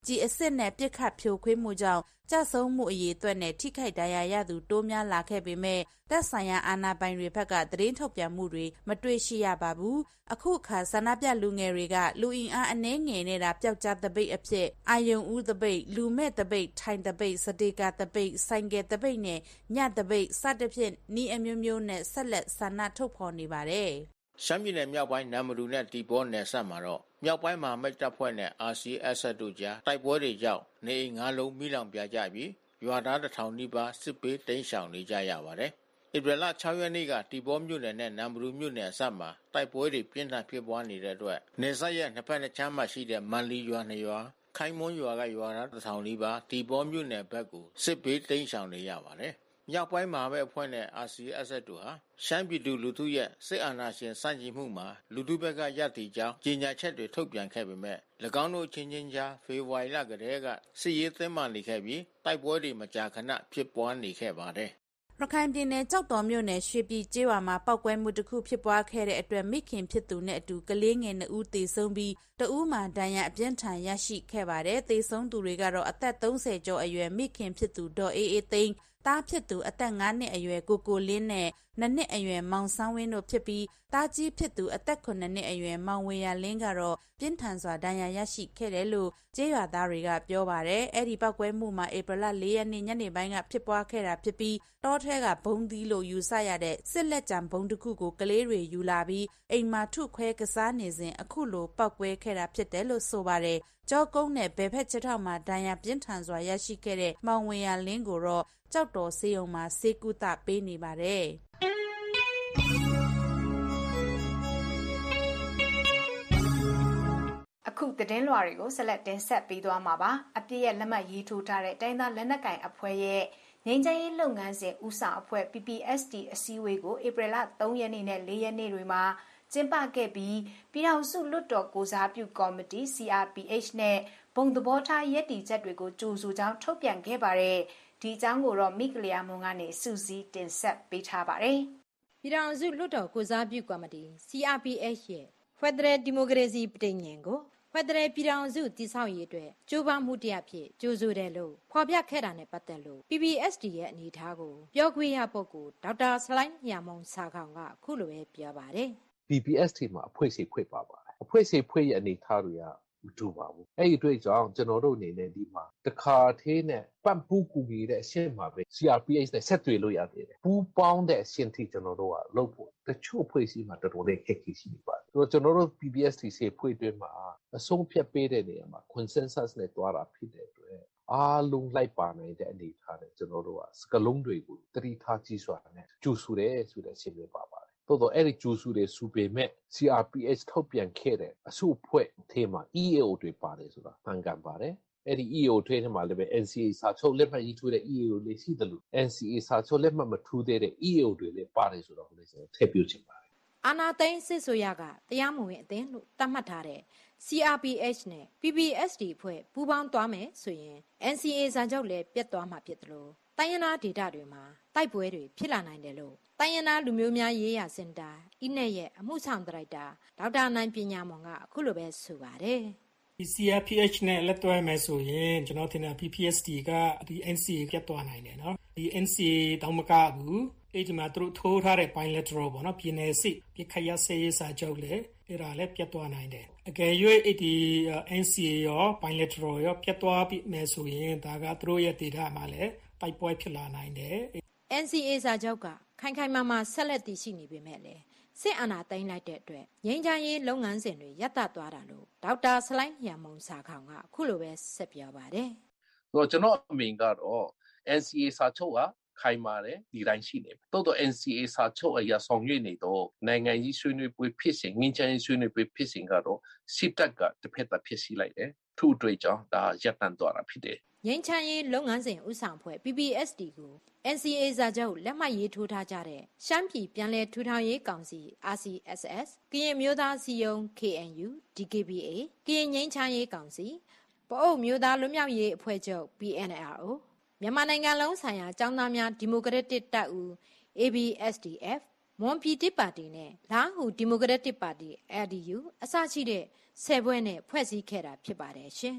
ကြီးအစစ်နဲ့ပြစ်ခတ်ဖြိုခွင်းမှုကြောင့်ကြဆုံးမှုအရေးအတွက်နဲ့ထိခိုက်ဒဏ်ရာရသူတိုးများလာခဲ့ပေမဲ့တပ်ဆိုင်ရာအာဏာပိုင်တွေဘက်ကသတင်းထုတ်ပြန်မှုတွေမတွေ့ရှိရပါဘူးအခုအခါဆန္ဒပြလူငယ်တွေကလူအင်အားအနှဲငယ်နေတာပျောက်ကြားတပိတ်အဖြစ်အာယုံဦးတပိတ်လူမဲ့တပိတ်ထိုင်တပိတ်စတေကာတပိတ်ဆိုင်ကယ်တပိတ်နဲ့ညတပိတ်စသဖြင့်ဤအမျိုးမျိုးနဲ့ဆက်လက်ဆန္ဒထုတ်ဖော်နေပါတယ်ရှမ်းပြည်နယ်မြောက်ပိုင်းနမ်မတူနဲ့တီဘောနယ်စပ်မှာတော့မြောက်ပိုင်းမှာမိတ်တပ်ဖွဲ့နဲ့ အာ စီ အက်စ် အက်ဖ် တို့ကြားတိုက်ပွဲတွေကြောင့်နေအိမ်ငါးလုံးမိလောင်ပြာကျပြီးရွာသားတစ်ထောင်နီးပါးစစ်ပေးတိမ်းရှောင်နေကြရပါတယ်။ဧပြီလခြောက်ရက်နေ့ကတီဘောမြို့နယ်နဲ့နမ်မတူမြို့နယ်အစပ်မှာတိုက်ပွဲတွေပြင်းထန်ဖြစ်ပွားနေတဲ့အတွက်နယ်စပ်ရဲ့နှစ်ဖက်နှစ်ခြမ်းမှာရှိတဲ့မန်လီရွာနှစ်ရွာခိုင်မွန်းရွာကရွာသားတစ်ထောင်နီးပါးတီဘောမြို့နယ်ဘက်ကိုစစ်ပေးတိမ်းရှောင်နေရပါတယ်။မြောက်ပိုင်းမှာပဲအဖွဲ့နဲ့ အာ စီ အက်စ် အက်ဖ် တို့ဟာရှမ်းပြည်သူလူထုရဲ့စစ်အာဏာရှင်စန့်ကျင်မှုမှာလူထုဘက်ကရပ်တည်ကြောင်းကြေညာချက်တွေထုတ်ပြန်ခဲ့ပေမဲ့၎င်းတို့ချင်းချင်းကြားဖေဖော်ဝါရီလကတည်းကစစ်ရေးသင်းမှနေခဲ့ပြီးတိုက်ပွဲတွေမကြာခဏဖြစ်ပွားနေခဲ့ပါတယ်ရခိုင်ပြည်နယ်ကြောက်တော်မြို့နယ်ရွှေပြည်ကျေးရွာမှာပောက်ကွဲမှုတစ်ခုဖြစ်ပွားခဲ့တဲ့အတွက်မိခင်ဖြစ်သူနဲ့အတူကလေးငယ်နှစ်ဦးသေဆုံးပြီးတဦးမှဒဏ်ရာအပြင်းထန်ရရှိခဲ့ပါတယ်။သေဆုံးသူတွေကတော့အသက်သုံးဆယ်ကျော်အရွယ်မိခင်ဖြစ်သူဒေါ်အေးအေးသိန်းသားဖြစ်သူအသက်ငါးနှစ်အရွယ်ကိုကိုလင်းနဲ့နှစ်နှစ်အရွယ်မောင်ဆန်းဝင်းတို့ဖြစ်ပြီးသားကြီးဖြစ်သူအသက်ခုနှစ်နှစ်အရွယ်မောင်ဝေရလင်းကတော့ပြင်းထန်စွာဒဏ်ရာရရှိခဲ့တယ်လို့ကျေးရွာသားတွေကပြောပါတယ်။အဲ့ဒီပောက်ကွဲမှုမှာဧပြီလလေးရက်နေ့ညနေပိုင်းကဖြစ်ပွားခဲ့တာဖြစ်ပြီးတောထဲကဘုံသီးလို့ယူဆရတဲ့စစ်လက်ကြံဘုံတစ်ခုကိုကလေးတွေယူလာပြီးအိမ်မှာထုခွဲကစားနေစဉ်အခုလိုပောက်ကွဲခဲ့တာဖြစ်တယ်လို့ဆိုပါတယ်။ကြောကုန်းနဲ့ဘယ်ဖက်ချက်ထောက်မှာဒဏ်ရာပြင်းထန်စွာရရှိခဲ့တဲ့မောင်ဝေရလင်းကိုတော့ကြောက်တော်စေယုံမှာစေကူတာပေးနေပါတယ်။အခုသတင်းလွှာတွေကိုဆက်လက်တင်ဆက်ပေးသွားမှာပါအပြည့်ရဲ့လက်မှတ်ရေးထိုးထားတဲ့တိုင်းသားလက်နက်ကိုင်အဖွဲ့ရဲ့ငြိမ်းချမ်းရေးလုပ်ငန်းစဉ်ဦးဆောင်အဖွဲ့ ပီ ပီ အက်စ် တီ အစည်းအဝေးကိုဧပြီလသုံးရက်နေ့နဲ့လေးရက်နေ့တွေမှာကျင်းပခဲ့ပြီးပြည်ထောင်စုလွှတ်တော်ကိုစားပြုကော်မတီ စီ အာർ ပီ အိတ်ချ် နဲ့ဘုံသဘောထားရည်တည်ချက်တွေကိုကြိုဆိုကြောင်းထုတ်ပြန်ခဲ့ပါတယ်ဒီအကြောင်းကိုတော့မိကလျာမွန်ကနေစူးစီးတင်ဆက်ပေးထားပါတယ်ပြည်ထောင်စုလွှတ်တော်ကိုစားပြုကော်မတီ စီ အာ ပီ အိတ်ချ် ရဲ့ဖက်ဒရယ်ဒီမိုကရေစီပဋိညာဉ်ကိုဖက်ဒရယ်ပြည်ထောင်စုတည်ဆောက်ရေးအတွက်ကြိုးပမ်းမှုတစ်ဖြစ်ကြိုးဆိုတယ်လို့ဖော်ပြခဲ့တာနဲ့ပတ်သက်လို့ ပီ ပီ အက်စ် တီ ရဲ့အနေအထားကိုပြောခွင့်ရပုဂ္ဂိုလ်ဒေါက်တာဆလိုင်းညာမုံစာခေါင်ကအခုလိုပဲပြောပါတယ်ပီ ပီ အက်စ် တီ မှာအဖွဲ့အစည်းဖွဲ့ပါပါတယ်အဖွဲ့အစည်းဖွဲ့ရဲ့အနေအထားတွေကမတူပါဘူးအဲ့ဒီအတွက်ကြောင့်ကျွန်တော်တို့အနေနဲ့ဒီမှာတခါသေးနဲ့ပံ့ပိုးကူညီတဲ့အရှင်းမှာပဲ စီ အာር ပီ အိတ်ချ် နဲ့ဆက်သွယ်လို့ရတယ်ပူးပေါင်းတဲ့အရှင်းထိကျွန်တော်တို့ကလုပ်ဖို့တချို့ဖွဲ့စည်းမှာတော်တော်လေးခက်ခဲရှိနေပါတယ်ဆိုတော့ကျွန်တော်တို့ ပီ ပီ အက်စ် တီ စေဖွဲ့တွင်မှာအဆုံးဖြတ်ပေးတဲ့နေရာမှာ consensus နဲ့တွားတာဖြစ်တဲ့အတွက်အားလုံးလိုက်ပါနိုင်တဲ့အနေအထားနဲ့ကျွန်တော်တို့ကစကလုံးတွေကိုတတိထားကြည့်စွာနဲ့ကျူဆူတယ်ဆိုတဲ့အရှင်းပဲပါပါတယ်တော်တော်အဲ့ဒီကျူဆူတွေစူပေမဲ့ စီ အာር ပီ အိတ်ချ် ထုတ်ပြန်ခဲ့တဲ့အစုအဖွဲ့ထဲမှာ အီ အေ အို တွေပါတယ်ဆိုတာမှန်ကန်ပါတယ်အဲ့ဒီ အီ အေ အို ထဲမှာလည်းပဲ အန် စီ အေ စာချုပ်လက်မှတ်ရေးထိုးတဲ့ အီ အေ အို လေးရှိတယ်လို့ အန် စီ အေ စာချုပ်လက်မှတ်မထိုးသေးတဲ့ အီ အေ အို တွေလည်းပါတယ်ဆိုတော့လည်းကျွန်တော်ထည့်ပြောချင်ပါတယ်အာနာသိန်းစစ်ဆိုရကတရားမဝင်အသင်းလို့သတ်မှတ်ထားတဲ့ စီ အာ ပီ အိတ်ချ် နဲ့ ပီ ပီ အက်စ် တီ အဖွဲ့ပူးပေါင်းသွားမယ်ဆိုရင် အန် စီ အေ စာချုပ်လည်းပြတ်သွားမှာဖြစ်တယ်လို့တိုင်းရင်းသားဒေသတွေမှာတိုက်ပွဲတွေဖြစ်လာနိုင်တယ်လို့တိုင်းရင်းသားလူမျိုးများရေးရာစင်တာအင်းနဲ့ရဲ့အမှုဆောင်ဒါရိုက်တာဒေါက်တာနိုင်ပညာမွန်ကအခုလိုပဲဆိုပါတယ်ဒီ စီ အာ ပီ အိတ်ချ် နဲ့လက်တွဲမယ်ဆိုရင်ကျွန်တော်ထင်တယ် ပီ ပီ အက်စ် တီ ကဒီ အန် စီ အေ ပြတ်သွားနိုင်တယ်နော်ဒီ အန် စီ အေ တောင်မကဘူးအဲ့ဒီမှာသူတို့ထိုးထားတဲ့ bilateral ပေါ့နော်ပြည်နယ်စစ်ပြခရဆဲရေးစာချုပ်လေအဲ့ဒါလည်းပြတ်သွားနိုင်တယ်အကယ်၍အဲ့ဒီ အန် စီ အေ ရော bilateral ရောပြတ်သွားပြီမယ်ဆိုရင်ဒါကသူတို့ရဲ့ဒေတာမှာလည်းတိုက်ပွဲဖြစ်လာနိုင်တယ်အန် စီ အေ စာချုပ်ကခိုင်ခိုင်မာမာဆက်လက်တည်ရှိနေပေမဲ့လည်းစစ်အာဏာသိမ်းလိုက်တဲ့အတွက်ငြိမ်းချမ်းရေးလုပ်ငန်းစဉ်တွေရပ်တန့်သွားတာလို့ဒေါက်တာဆလိုင်းညာမုံစာခေါင်ကအခုလိုပဲဆက်ပြောပါတယ်ဆိုတော့ကျွန်တော်အမြင်ကတော့ အန် စီ အေ စာချုပ်ကခိုင်မာတယ်ဒီတိုင်းရှိနေတိုးတော့ အန် စီ အေ စာချုပ်အရာဆောင်ရွက်နေတော့နိုင်ငံကြီးဆွေးနွေးပွဲဖြစ်စဉ်ငြိမ်းချမ်းရေးဆွေးနွေးပွဲဖြစ်စဉ်ကတော့စစ်တပ်ကတစ်ဖက်သက်ဖြစ်စီလိုက်တယ်ထို့အတွက်ကြောင့်ဒါရပ်တန့်သွားတာဖြစ်တယ်ငြိမ်းချမ်းရေးလုပ်ငန်းစဉ်ဦးဆောင်ဖွဲ့ ပီ ပီ အက်စ် တီ ကို အန် စီ အေ စာချုပ်လက်မှတ်ရေးထိုးထားကြတဲ့ရှမ်းပြည်ပြန်လည်ထူထောင်ရေးကောင်စီ အာ စီ အက်စ် အက်စ် ကရင်မျိုးသားစီယုံ ကေ အန် ယူ ဒီ ကေ ဘီ အေ ကရင်ငြိမ်းချမ်းရေးကောင်စီပအို့မျိုးသားလွတ်မြောက်ရေးအဖွဲ့ချုပ် ပီ အန် အယ်လ် အို မြန်မာနိုင်ငံလုံးဆိုင်ရာကျောင်းသားများဒီမိုကရက်တစ်တပ်ဦး အေ ဘီ အက်စ် ဒီ အက်ဖ် မွန်ပြည်တစ်ပါတီနဲ့လားဟူဒီမိုကရက်တစ်ပါတီ အယ် ဒီ ယူ အစရှိတဲ့ဆယ်ဘွဲ့နဲ့ဖွဲ့စည်းခဲ့တာဖြစ်ပါတယ်ရှင်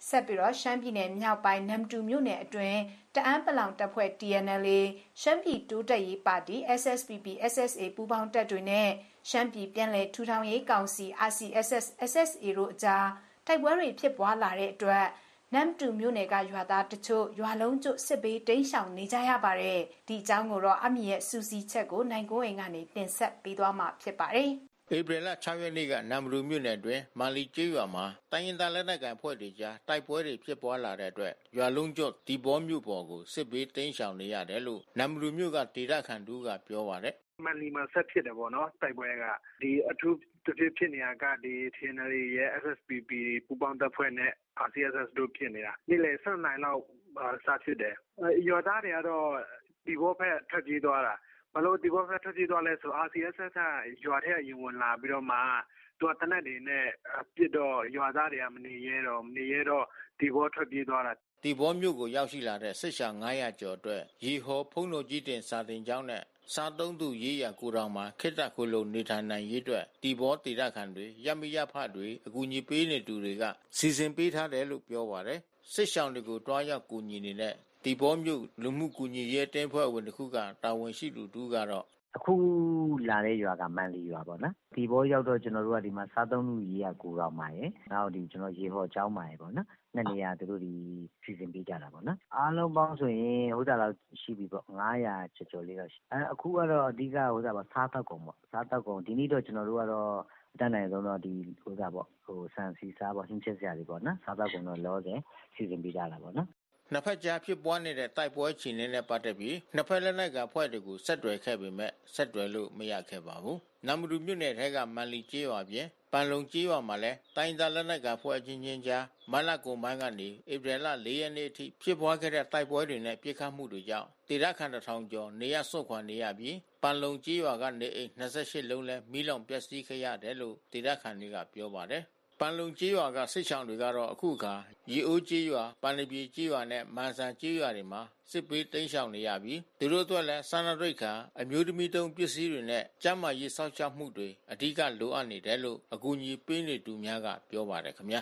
ဆက်ပြီးတော့ရှမ်းပြည်နယ်မြောက်ပိုင်းနမ်တူမြို့နယ်အတွင်းတအန်းပလောင်တပ်ဖွဲ့ T N L A ရှမ်းပြည်တိုးတက်ရေးပါတီ S S P P S S A ပူးပေါင်းတပ်တွေနဲ့ရှမ်းပြည်ပြည်နယ်ထူထောင်ရေးကောင်စီ R C S S S S A တို့အကြားတိုက်ပွဲတွေဖြစ်ပွားလာတဲ့အတွက်နမ်တူမြို့နယ်ကရွာသားတချို့ရွာလုံးကျွတ်စစ်ဘေးတိမ်းရှောင်နေကြရပါတယ်ဒီအကြောင်းကိုတော့အမီရဲ့စူစီချက်ကိုနိုင်ကိုအိမ်ကနေတင်ဆက်ပေးသွားမှာဖြစ်ပါတယ်ဧပြီလ၆ရက်နေ့ကနမ်ရူမြို့နယ်တွင်မာလီကျေးရွာမှာတိုင်းရင်းသားလက်နက်ကိုင်ဖွဲ့တွေကြားတိုက်ပွဲတွေဖြစ်ပွားလာတဲ့အတွက်ရွာလုံးကျွတ်ဒီဘောမြို့ပေါ်ကိုစစ်ဘေးတိမ်းရှောင်နေရတယ်လို့နမ်ရူမြို့ကဒေသခံတူကပြောပါတယ်မန်လီမှာဆက်ဖြစ်တယ်ပေါ့နော်တိုက်ပွဲကဒီအထူးတစ်ဖြစ်ဖြစ်နေရကဒီ T N L A ရဲ့ S S P P ပူပေါင်းတပ်ဖွဲ့နဲ့ R C S S တို့ဖြစ်နေတာနေ့လယ်ဆယ်နာရီလောက်စဖြစ်တယ်ရွာသားတွေကတော့ဒီဘောဖက်ထွက်ပြေးသွားတာဘလို့ဒီဘောဖက်ထွက်ပြေးသွားလဲဆို R C S S ကရွာထဲအရင်ဝင်လာပြီးတော့မှသူကတနက်တွေနဲ့ပြစ်တော့ရွာသားတွေကမနေရဲတော့မနေရဲတော့ဒီဘောထွက်ပြေးသွားတာဒီဘောမြို့ကိုရောက်ရှိလာတဲ့စစ်ရှောင်းငါးရာကျော်အတွက်ရေဟောဖုံးတော်ကြီးတင်စာတင်ကျောင်းနဲ့စားသုံးသူရေးရကိုတောင်မှာခိတ္တခုလုံးနေထိုင်နိုင်ရေးအတွက်ဒီဘောတေရခံတွေရမရဖတွေအကူအညီပေးနေသူတွေကစီစဉ်ပေးထားတယ်လို့ပြောပါတယ်စစ်ရှောင်းတွေကိုတွားရောက်ကူညီနေတဲ့ဒီဘောမြို့လူမှုကူညီရေးတင်းဖွဲ့ဝင်တစ်ခုကတာဝန်ရှိသူတူကတော့အခုလာတဲ့ရွာကမန်လီရွာပေါ့နော်ဒီဘောရောက်တော့ကျွန်တော်တို့ကဒီမှာစားသုံးလူရေးရကိုတောင်မှာရယ်နောက်ဒီကျွန်တော်ရေဟောကျောင်းမှာရယ်ပေါ့နော်နှစ်နေရာသူတို့ဒီစီစဉ်ပေးကြတာပေါ့နော်အားလုံးပေါင်းဆိုရင်ဟိုတာလောက်ရှိပြီပေါ့ငါးရာကျော်ကျော်လေးတော့အဲအခုကတော့အဓိကဟိုတာပေါ့စားတောက်ကုန်ပေါ့စားတောက်ကုန်ဒီနေ့တော့ကျွန်တော်တို့ကတော့အတန်းနိုင်ဆုံးတော့ဒီဟိုတာပေါ့ဟိုဆန်စီစားပေါ့ဟင်းချက်စရာတွေပေါ့နော်စားတောက်ကုန်တော့လောဆယ်စီစဉ်ပေးကြတာပေါ့နော်နှစ်ဖက်ကြားဖြစ်ပွားနေတဲ့တိုက်ပွဲခြေနေနဲ့ပတ်သက်ပြီးနှစ်ဖက်လက်နက်ကဖွဲ့တွေကိုဆက်တွယ်ခဲ့ပေမဲ့ဆက်တွယ်လို့မရခဲ့ပါဘူး။နမ်ရူမြို့နယ်ထဲကမန်လီကျေးရွာပြင်ပန်လုံကျေးရွာမှာလည်းတိုင်းသားလက်နက်ကဖွဲ့ချင်းချင်းကြားမလကုံပိုင်းကနေဧပြီလ၄ရက်နေ့အထိဖြစ်ပွားခဲ့တဲ့တိုက်ပွဲတွေနဲ့ပြစ်ခတ်မှုတွေကြောင့်ဒေသခံတစ်ထောင်ကျော်နေရစွန့်ခွာနေရပြီးပန်လုံကျေးရွာကနေအိမ်၂၈လုံးလဲမီးလောင်ပျက်စီးခဲ့ရတယ်လို့ဒေသခံတွေကပြောပါတယ်။ပန်လုံကျေးရွာကစစ်ချောင်းတွေကတော့အခုအခါရီအိုးကျေးရွာပန်လီပြေကျေးရွာနဲ့မန်ဆန်ကျေးရွာတွေမှာစစ်ပေးတိမ်းရှောင်နေရပြီးသူတို့အတွက်လည်းစာနာရိတ်ခါအမျိုးသမီးတုံးပစ္စည်းတွေနဲ့ကျန်းမာရေးစောင့်ရှောက်မှုတွေအဓိကလိုအပ်နေတယ်လို့အကူအညီပေးနေသူများကပြောပါတယ်ခင်ဗျာ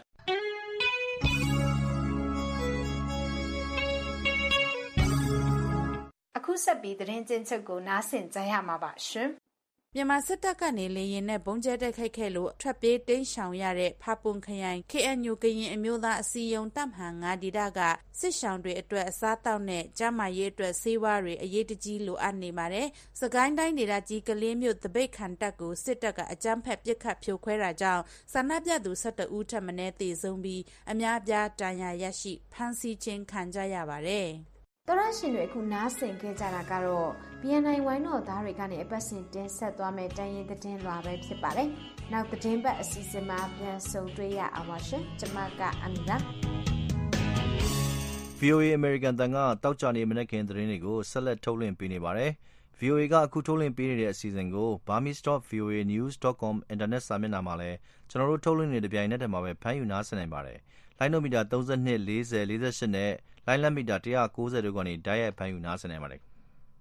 အခုဆက်ပြီးသတင်းကျဉ်းချုပ်ကိုနားဆင်ကြရမှာပါရှင်မြန်မာစစ်တပ်ကနေလေရင်နဲ့ဘုံကျဲတက်ခိုက်ခဲ့လို့ထွက်ပြေးတိမ်းရှောင်ရတဲ့ဖာပွန်ခရိုင် K N U ကရင်အမျိုးသားအစည်းအရုံးတပ်မဟာငါးဒေသကစစ်ရှောင်တွေအတွက်အစားတောက်နဲ့ကျန်းမာရေးအတွက်ဆေးဝါးတွေအရေးတကြီးလိုအပ်နေပါတယ်။စကိုင်းတိုင်းဒေသကြီးကလေးမြို့တပိတ်ခံတပ်ကိုစစ်တပ်ကအကြမ်းဖက်ပစ်ခတ်ဖြိုခွဲတာကြောင့်ဆန္ဒပြသူ၁၁ဦးထပ်မံသေဆုံးပြီးအများအပြားဒဏ်ရာရရှိဖမ်းဆီးခြင်းခံကြရပါတယ်။တော်ရရှင်တွေအခုနားဆင်ခဲ့ကြတာကတော့ B N I ဝိုင်းတော်သားတွေကနေအပတ်စဉ်တင်ဆက်သွားမယ့်တိုင်းရင်းသတင်းလွှာပဲဖြစ်ပါတယ်။နောက်သတင်းပတ်အစီအစဉ်မှာပြန်ဆုံတွေ့ရအောင်ပါရှင်။ကျွန်မကအမီပါ။ V O A American တန်ကတောက်ကြနေမနေ့ခင်သတင်းတွေကိုဆက်လက်ထုတ်လွှင့်ပေးနေပါတယ်။ V O A ကအခုထုတ်လွှင့်ပေးနေတဲ့အစီအစဉ်ကို burmese dot v o a news dot com အင်တာနက်စာမျက်နှာမှာလည်းကျွန်တော်တို့ထုတ်လွှင့်နေတဲ့ပြိုင်နက်တည်းမှာပဲဖမ်းယူနားဆင်နိုင်ပါတယ်။လိုင်းနိုမီတာ၃၂ ၄၀ ၄၈နဲ့လိုင်းလက်မီတာ၁၉၀တို့ကနေဓာတ်ရိုက်ဖမ်းယူနားဆင်နိုင်ပါတယ်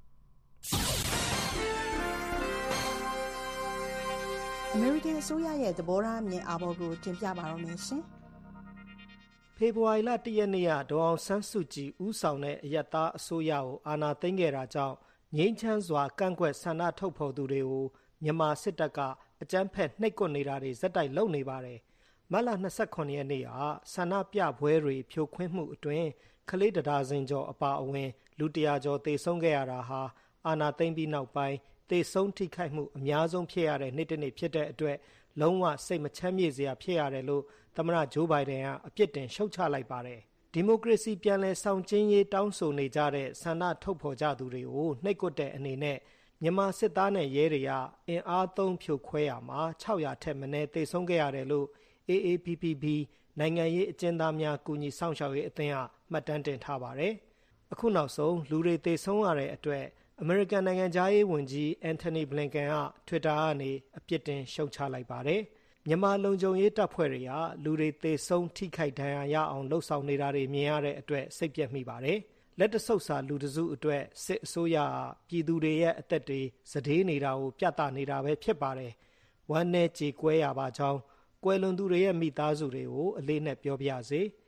အမေရိကန်အစိုးရရဲ့သဘောထားအမြင်အာဘော်ကိုတင်ပြပါတော့မယ်ရှင်။ဖေဖော်ဝါရီလ၁ရက်နေ့ကဒေါ်အောင်ဆန်းစုကြည်ဦးဆောင်တဲ့အရပ်သားအစိုးရကိုအာဏာသိမ်းခဲ့တာကြောင့်ငြိမ်းချမ်းစွာကန့်ကွက်ဆန္ဒထုတ်ဖော်သူတွေကိုမြန်မာစစ်တပ်ကအကြမ်းဖက်နှိပ်ကွပ်နေတာတွေဇက်တိုက်လုပ်နေပါတယ်။မတ်လ၂၇ရက်နေ့ကဆန္ဒပြပွဲတွေဖြိုခွင်းမှုအတွင်းကလေးတဒါဇင်ကျော်အပါအဝင်လူတရာကျော်သေဆုံးခဲ့ရတာဟာအာဏာသိမ်းပြီးနောက်ပိုင်းသေဆုံးထိခိုက်မှုအများဆုံးဖြစ်ရတဲ့နေ့တစ်နေ့ဖြစ်တဲ့အတွက်လုံးဝစိတ်မချမ်းမြေ့စရာဖြစ်ရတယ်လို့သမ္မတဂျိုးဘိုင်ဒန်ကအပြစ်တင်ရှုတ်ချလိုက်ပါတယ်။ဒီမိုကရေစီပြန်လည်ဆောင်ကျဉ်ရေးတောင်းဆိုနေကြတဲ့ဆန္ဒထုတ်ဖော်ကြသူတွေကိုနှိပ်ကွပ်တဲ့အနေနဲ့မြန်မာစစ်သားနဲ့ရဲတွေကအင်အားသုံးဖြိုခွဲရမှာ၆ရာထက်မနည်းသေဆုံးခဲ့ရတယ်လို့ A A P P B နိုင်ငံရေးအကျဉ်းသားများကူညီဆောင်ရှောက်ရေးအသင်းကမှတ်တမ်းတင်ထားပါတယ်။အခုနောက်ဆုံးလူတွေသေဆုံးရတဲ့အတွက်အမေရိကန်နိုင်ငံသားရေးဝန်ကြီးအန်ထိုနီဘလင်ကန်က Twitter ကနေအပြစ်တင်ရှုတ်ချလိုက်ပါတယ်။မြန်မာလုံခြုံရေးတပ်ဖွဲ့တွေကလူတွေသေဆုံးထိခိုက်ဒဏ်ရာရအောင်လှုပ်ဆောင်နေတာတွေမြင်ရတဲ့အတွက်စိတ်ပြက်မိပါတယ်။လက်တဆုပ်စာလူတစုအတွက်စစ်အစိုးရပြည်သူတွေရဲ့အသက်တွေစတေးနေတာကိုပြသနေတာပဲဖြစ်ပါတယ်။ဝမ်းနဲ့ကြေကွဲရပါကြောင်းကွယ်လွန်သူတွေရဲ့မိသားစုတွေကိုအလေးနဲ့ပြောပြစေ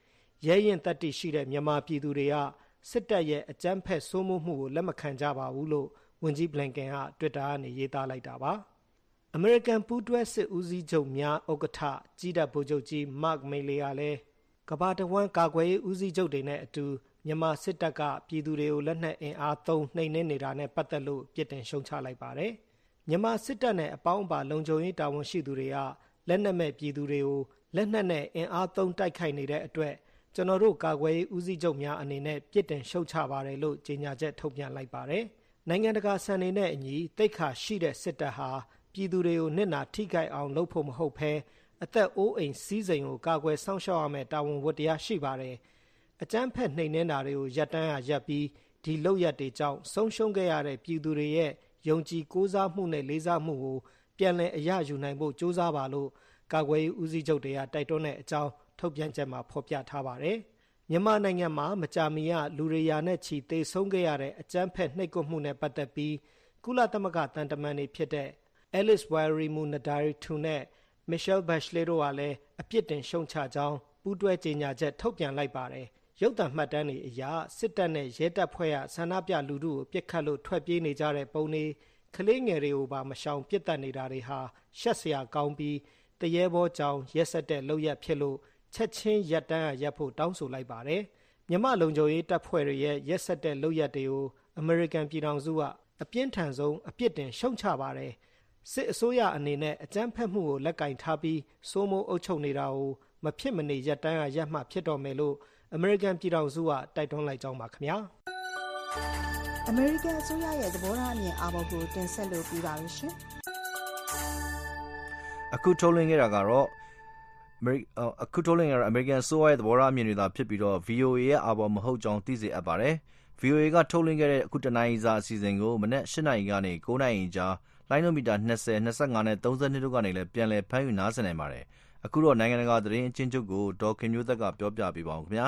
ရဲရင်တတ္တိရှိတဲ့မြန်မာပြည်သူတွေကစစ်တပ်ရဲ့အကြမ်းဖက်ဆိုးမှုမှုကိုလက်မခံကြပါဘူးလို့ဝန်ကြီးဘလင်ကန်က Twitter ကနေရေးသားလိုက်တာပါအမေရိကန်ပူးတွဲစစ်ဦးစီးချုပ်များဥက္ကဋ္ဌကြီးတပ်ဗိုလ်ချုပ်ကြီး Mark Milley ကလည်းကမ္ဘာတဝန်းကာကွယ်ရေးဦးစီးချုပ်တွေနဲ့အတူမြန်မာစစ်တပ်ကပြည်သူတွေကိုလက်နက်အင်အားသုံးနှိမ်နင်းနေတာနဲ့ပတ်သက်လို့ပြစ်တင်ရှုံချလိုက်ပါတယ်မြန်မာစစ်တပ်နဲ့အပေါင်းအပါလုံခြုံရေးတာဝန်ရှိသူတွေကလက်နက်မဲ့ပြည်သူတွေကိုလက်နက်နဲ့အင်အားသုံးတိုက်ခိုက်နေတဲ့အတွက်ကျွန်တော်တို့ကာကွယ်ရေးဦးစီးချုပ်များအနေနဲ့ပြစ်တင်ရှုံချပါတယ်လို့ကြေညာချက်ထုတ်ပြန်လိုက်ပါတယ်နိုင်ငံတကာစံတွေနဲ့အညီတိတ်ခါရှိတဲ့စစ်တပ်ဟာပြည်သူတွေကိုနစ်နာထိခိုက်အောင်လုပ်ဖို့မဟုတ်ဘဲအသက်အိုးအိမ်စီးစိမ်ကိုကာကွယ်စောင့်ရှောက်ရမယ့်တာဝန်ဝတ္တရားရှိပါတယ်အကြမ်းဖက်နှိမ်နင်းတာတွေကိုရပ်တန်းရရပ်ပြီးဒီလုပ်ရက်တွေကြောင့်ဆုံးရှုံးခဲ့ရတဲ့ပြည်သူတွေရဲ့ယုံကြည်ကိုးစားမှုနဲ့လေးစားမှုကိုပြန်လည်အရယူနိုင်ဖို့ကြိုးစားပါလို့ကာကွယ်ရေးဦးစီးချုပ်တွေကတိုက်တွန်းတဲ့အကြောင်းထုတ်ပြန်ချက်မှာဖော်ပြထားပါတယ်မြန်မာနိုင်ငံမှာမကြာမီကလူတွေရာနဲ့ချီသေဆုံးခဲ့ရတဲ့အကြမ်းဖက်နှိပ်ကွပ်မှုနဲ့ပတ်သက်ပြီးကုလသမဂ္ဂတန်တမန်တွေဖြစ်တဲ့ Alice Wairimu-Nadaritu နဲ့ Michelle Bachelet တို့ကလည်းအပြစ်တင်ရှုံချကြောင်းပူးတွဲကြေညာချက်ထုတ်ပြန်လိုက်ပါတယ်ရုပ်သံမှတ်တမ်းတွေအရစစ်တပ်နဲ့ရဲတပ်ဖွဲ့ကဆန္ဒပြလူထုကိုပြစ်ခတ်လို့ထွက်ပြေးနေကြတဲ့ပုံတွေကလေးငယ်တွေကိုပါမရှောင်ပြစ်တက်နေတာတွေဟာရှက်စရာကောင်းပြီးတရေဘောကြောင်ရက်ဆက်တဲ့လုပ်ရက်ဖြစ်လို့ချက်ချင်းရပ်တန်းရရပ်ဖို့တောင်းဆိုလိုက်ပါတယ်မြန်မာလုံခြုံရေးတပ်ဖွဲ့တွေရဲ့ရက်ဆက်တဲ့လုပ်ရက်တွေကိုအမေရိကန်ပြည်ထောင်စုကအပြင်းထန်ဆုံးအပြစ်တင်ရှုံချပါတယ်စစ်အစိုးရအနေနဲ့အကြမ်းဖက်မှုကိုလက်ကင်ထားပြီးစိုးမိုးအုပ်ချုပ်နေတာကိုမဖြစ်မနေရပ်တန်းရရပ်မှဖြစ်တော်မယ်လို့အမေရိကန်ပြည်ထောင်စုကတိုက်တွန်းလိုက်ကြောင်းပါခင်ဗျာအမေရိကန်အစိုးရရဲ့သဘောထားအမြင်အာဘော်ကိုတင်ဆက်လို့ပြီးပါရရှင်အခုထုတ်လွှင့်ခဲ့တာကတော့အခုထုတ်လွှင့်ခဲ့တာအမေရိကန်အစိုးရရဲ့သဘောထားအမြင်တွေသာဖြစ်ပြီးတော့ ဗီအိုအေ ရဲ့အာဘော်မဟုတ်ကြောင်းသိစေအပ်ပါတယ် ဗီအိုအေ ကထုတ်လွှင့်ခဲ့တဲ့အခုတနင်္လာစာအစီအစဉ်ကိုမနက်၈နာရီကနေ၉နာရီကြားလိုင်းနိုမီတာ၂၀ ၂၅နဲ့၃၂တို့ကနေလည်းပြန်လည်ဖမ်းယူနားဆင်နိုင်ပါတယ်အခုတော့နိုင်ငံတကာသတင်းအချင်းချုပ်ကိုဒေါ်ခင်မျိုးသက်ကပြောပြပေးပါဦးခင်ဗျာ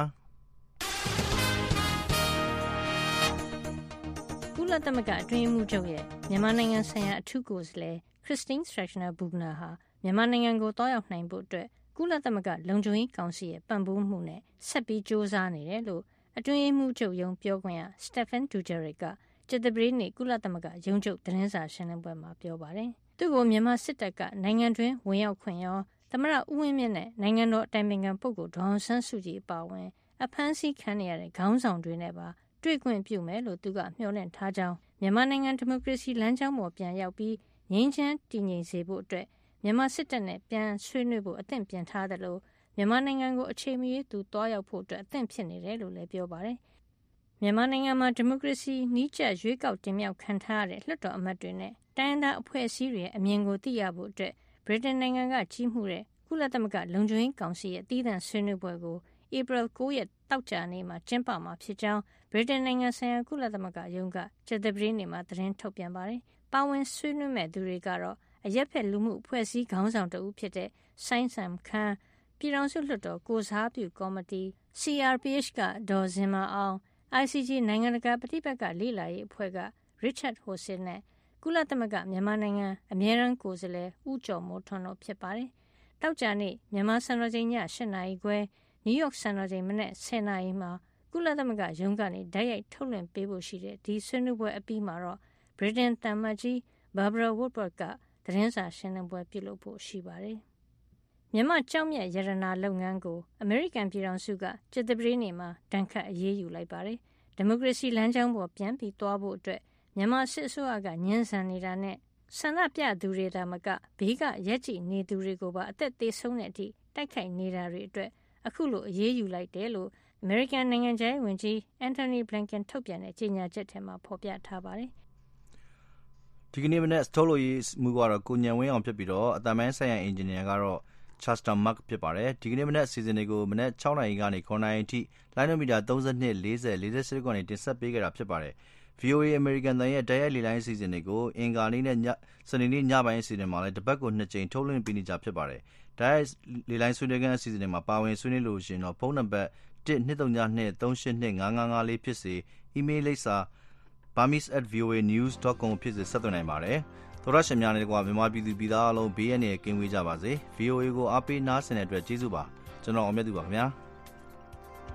ကုလသမဂ္ဂအတွင်းမှုချုပ်ရဲ့မြန်မာနိုင်ငံဆိုင်ရာအထူးကိုယ်စားလှယ် Christine Schraner Burgener ဟာမြန်မာနိုင်ငံကိုတွားရောက်နိုင်ဖို့အတွက်ကုလသမဂ္ဂလုံခြုံရေးကောင်စီရဲ့ပံ့ပိုးမှုနဲ့ဆက်ပြီးစ조사နေတယ်လို့အတွင်းမှုချုပ်ရုံးပြောခွင့်ရ Stephane Dujarric ကကြာသပတေးနေ့ကုလသမဂ္ဂရုံးချုပ်သတင်းစာရှင်းလင်းပွဲမှာပြောပါတယ်သူ့ကိုမြန်မာစစ်တပ်ကနိုင်ငံတွင်းဝင်ရောက်ခွင့်ရောသမ္မတဦးဝင်းမြင့်နဲ့နိုင်ငံတော်အတိုင်ပင်ခံပုဂ္ဂိုလ်ဒေါ်အောင်ဆန်းစုကြည်အပါအဝင်အဖမ်းဆီးခံနေရတဲ့ခေါင်းဆောင်တွေနဲ့ပါတွေ့ခွင့်ပြုမယ်လို့သူကမျှော်လင့်ထားကြောင်းမြန်မာနိုင်ငံဒီမိုကရေစီလမ်းကြောင်းပေါ်ပြန်ရောက်ပြီးငြိမ်းချမ်းတည်ငြိမ်စေဖို့အတွက်မြန်မာစစ်တပ်နဲ့ပြန်ဆွေးနွေးဖို့အသင့်ပြင်ထားတယ်လို့မြန်မာနိုင်ငံကိုအချိန်မရွေးသူတွားရောက်ဖို့အတွက်အသင့်ဖြစ်နေတယ်လို့လည်းပြောပါတယ်မြန်မာနိုင်ငံမှာဒီမိုကရေစီနည်းကျရွေးကောက်တင်မြှောက်ခံထားရတဲ့လွှတ်တော်အမတ်တွေနဲ့တိုင်းဒေသအဖွဲ့အစည်းတွေရဲ့အမြင်ကိုသိရဖို့အတွက်ဗြိတိန်နိုင်ငံကကြီးမှုတဲ့ကုလသမဂ္ဂလုံခြုံရေးကောင်စီရဲ့အသီးသန့်ဆွေးနွေးပွဲကိုဧပြီ၉ရက်တောက်ကြနေ့မှာကျင်းပမှာဖြစ်ကြောင်းဗြိတိန်နိုင်ငံဆိုင်ရာကုလသမဂ္ဂရုံးကကြာသပတေးနေ့မှာသတင်းထုတ်ပြန်ပါတယ်။ပါဝင်ဆွေးနွေးမဲ့သူတွေကတော့အရက်ဖက်လူမှုအဖွဲ့အစည်းခေါင်းဆောင်တဦးဖြစ်တဲ့ဆိုင်းဆမ်ခန်းပြည်ထောင်စုလွှတ်တော်ကိုစားပြုကော်မတီ စီ အာር ပီ အိတ် ကဒေါ်ဇင်မာအောင် အိုင် စီ ဂျီ နိုင်ငံတကာပဋိပက္ခလေ့လာရေးအဖွဲ့က Richard Horsey နဲ့ကုလသမဂ္ဂမြန်မာနိုင်ငံအမြဲတမ်းကိုယ်စားလှယ်ဦးကျော်မိုးထွန်းတို့ဖြစ်ပါတယ်။တောက်ကြနေ့မြန်မာစံတော်ချိန်ည၈နာရီခွဲနယူးယောက်စံတော်ချိန်မနက်၁၀နာရီမှာကုလသမဂ္ဂရုံးကနေတိုက်ရိုက်ထုတ်လွှင့်ပေးဖို့ရှိတဲ့ဒီဆွေးနွေးပွဲအပြီးမှာတော့ဗြိတိန်သံအမတ်ကြီး Barbara Woodward ကသတင်းစာရှင်းလင်းပွဲပြုလုပ်ဖို့ရှိပါတယ်။မြန်မာကျောက်မျက်ရတနာလုပ်ငန်းကိုအမေရိကန်ပြည်ထောင်စုကကြာသပတေးနေ့မှာတန်ခတ်အရေးယူလိုက်ပါတယ်။ဒီမိုကရေစီလမ်းကြောင်းပေါ်ပြန်ပြီးသွားဖို့အတွက်မြန်မာစစ်အစိုးရကညှဉ်းဆန်နေတာနဲ့ဆန္ဒပြသူတွေသာမကဘေးကရက်ကြည့်နေသူတွေကိုပါအသက်သေးဆုံးတဲ့အထိတိုက်ခိုက်နေတာတွေအတွက်အခုလိုအရေးယူလိုက်တယ်လို့အမေရိကန်နိုင်ငံခြားရေးဝန်ကြီးအန်တိုနီဘလင်ကန်ထုတ်ပြန်တဲ့ကြေညာချက်ထဲမှာဖော်ပြထားပါတယ်။ဒီကနေ့မနေ့ထုတ်လို့ရေးမှုကတော့ကိုညံဝင်းအောင်ဖြစ်ပြီးတော့အတမန်ဆိုင်ရာအင်ဂျင်နီယာကတော့ Chester Mark ဖြစ်ပါတယ်။ဒီကနေ့မနေ့စီစဉ်တွေကိုမနေ့၆နာရီကနေ၉နာရီအထိလိုင်းနိုမီတာ၃၂ ၄၀ ၄၈ကနေတင်ဆက်ပေးခဲ့တာဖြစ်ပါတယ်။ ဗီအိုအေ အမေရိကန်တန်ရဲ့တိုက်ရိုက်လေလိုင်းအစီအစဉ်တွေကိုအင်္ဂါနေ့နဲ့စနေနေ့ညပိုင်းအစီအစဉ်မှာလည်းတစ်ပတ်ကိုနှစ်ကြိမ်ထုတ်လွှင့်ပေးနေကြဖြစ်ပါတယ်။တိုက်ရိုက်လေလိုင်းဆွေးနွေးခန်းအစီအစဉ်တွေမှာပါဝင်ဆွေးနွေးလို့ရှိရင်တော့ဖုန်းနံပါတ်၁ ၂၃၂ ၃၈၂ ၅၅၅၄ဖြစ်စေအီးမေးလ်လိပ်စာ burmese at v o a news dot com ဖြစ်စေဆက်သွင်းနိုင်ပါတယ်။သောရရှင်များနဲ့တကွာမြန်မာပြည်သူပြည်သားအလုံးဘေးရန်တွေကင်းဝေးကြပါစေ။ ဗီအိုအေ ကိုအားပေးနားဆင်တဲ့အတွက်ကျေးဇူးပါ။ကျွန်တော်အောင်မြတ်သူပါခင်ဗျာ။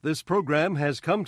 This program has come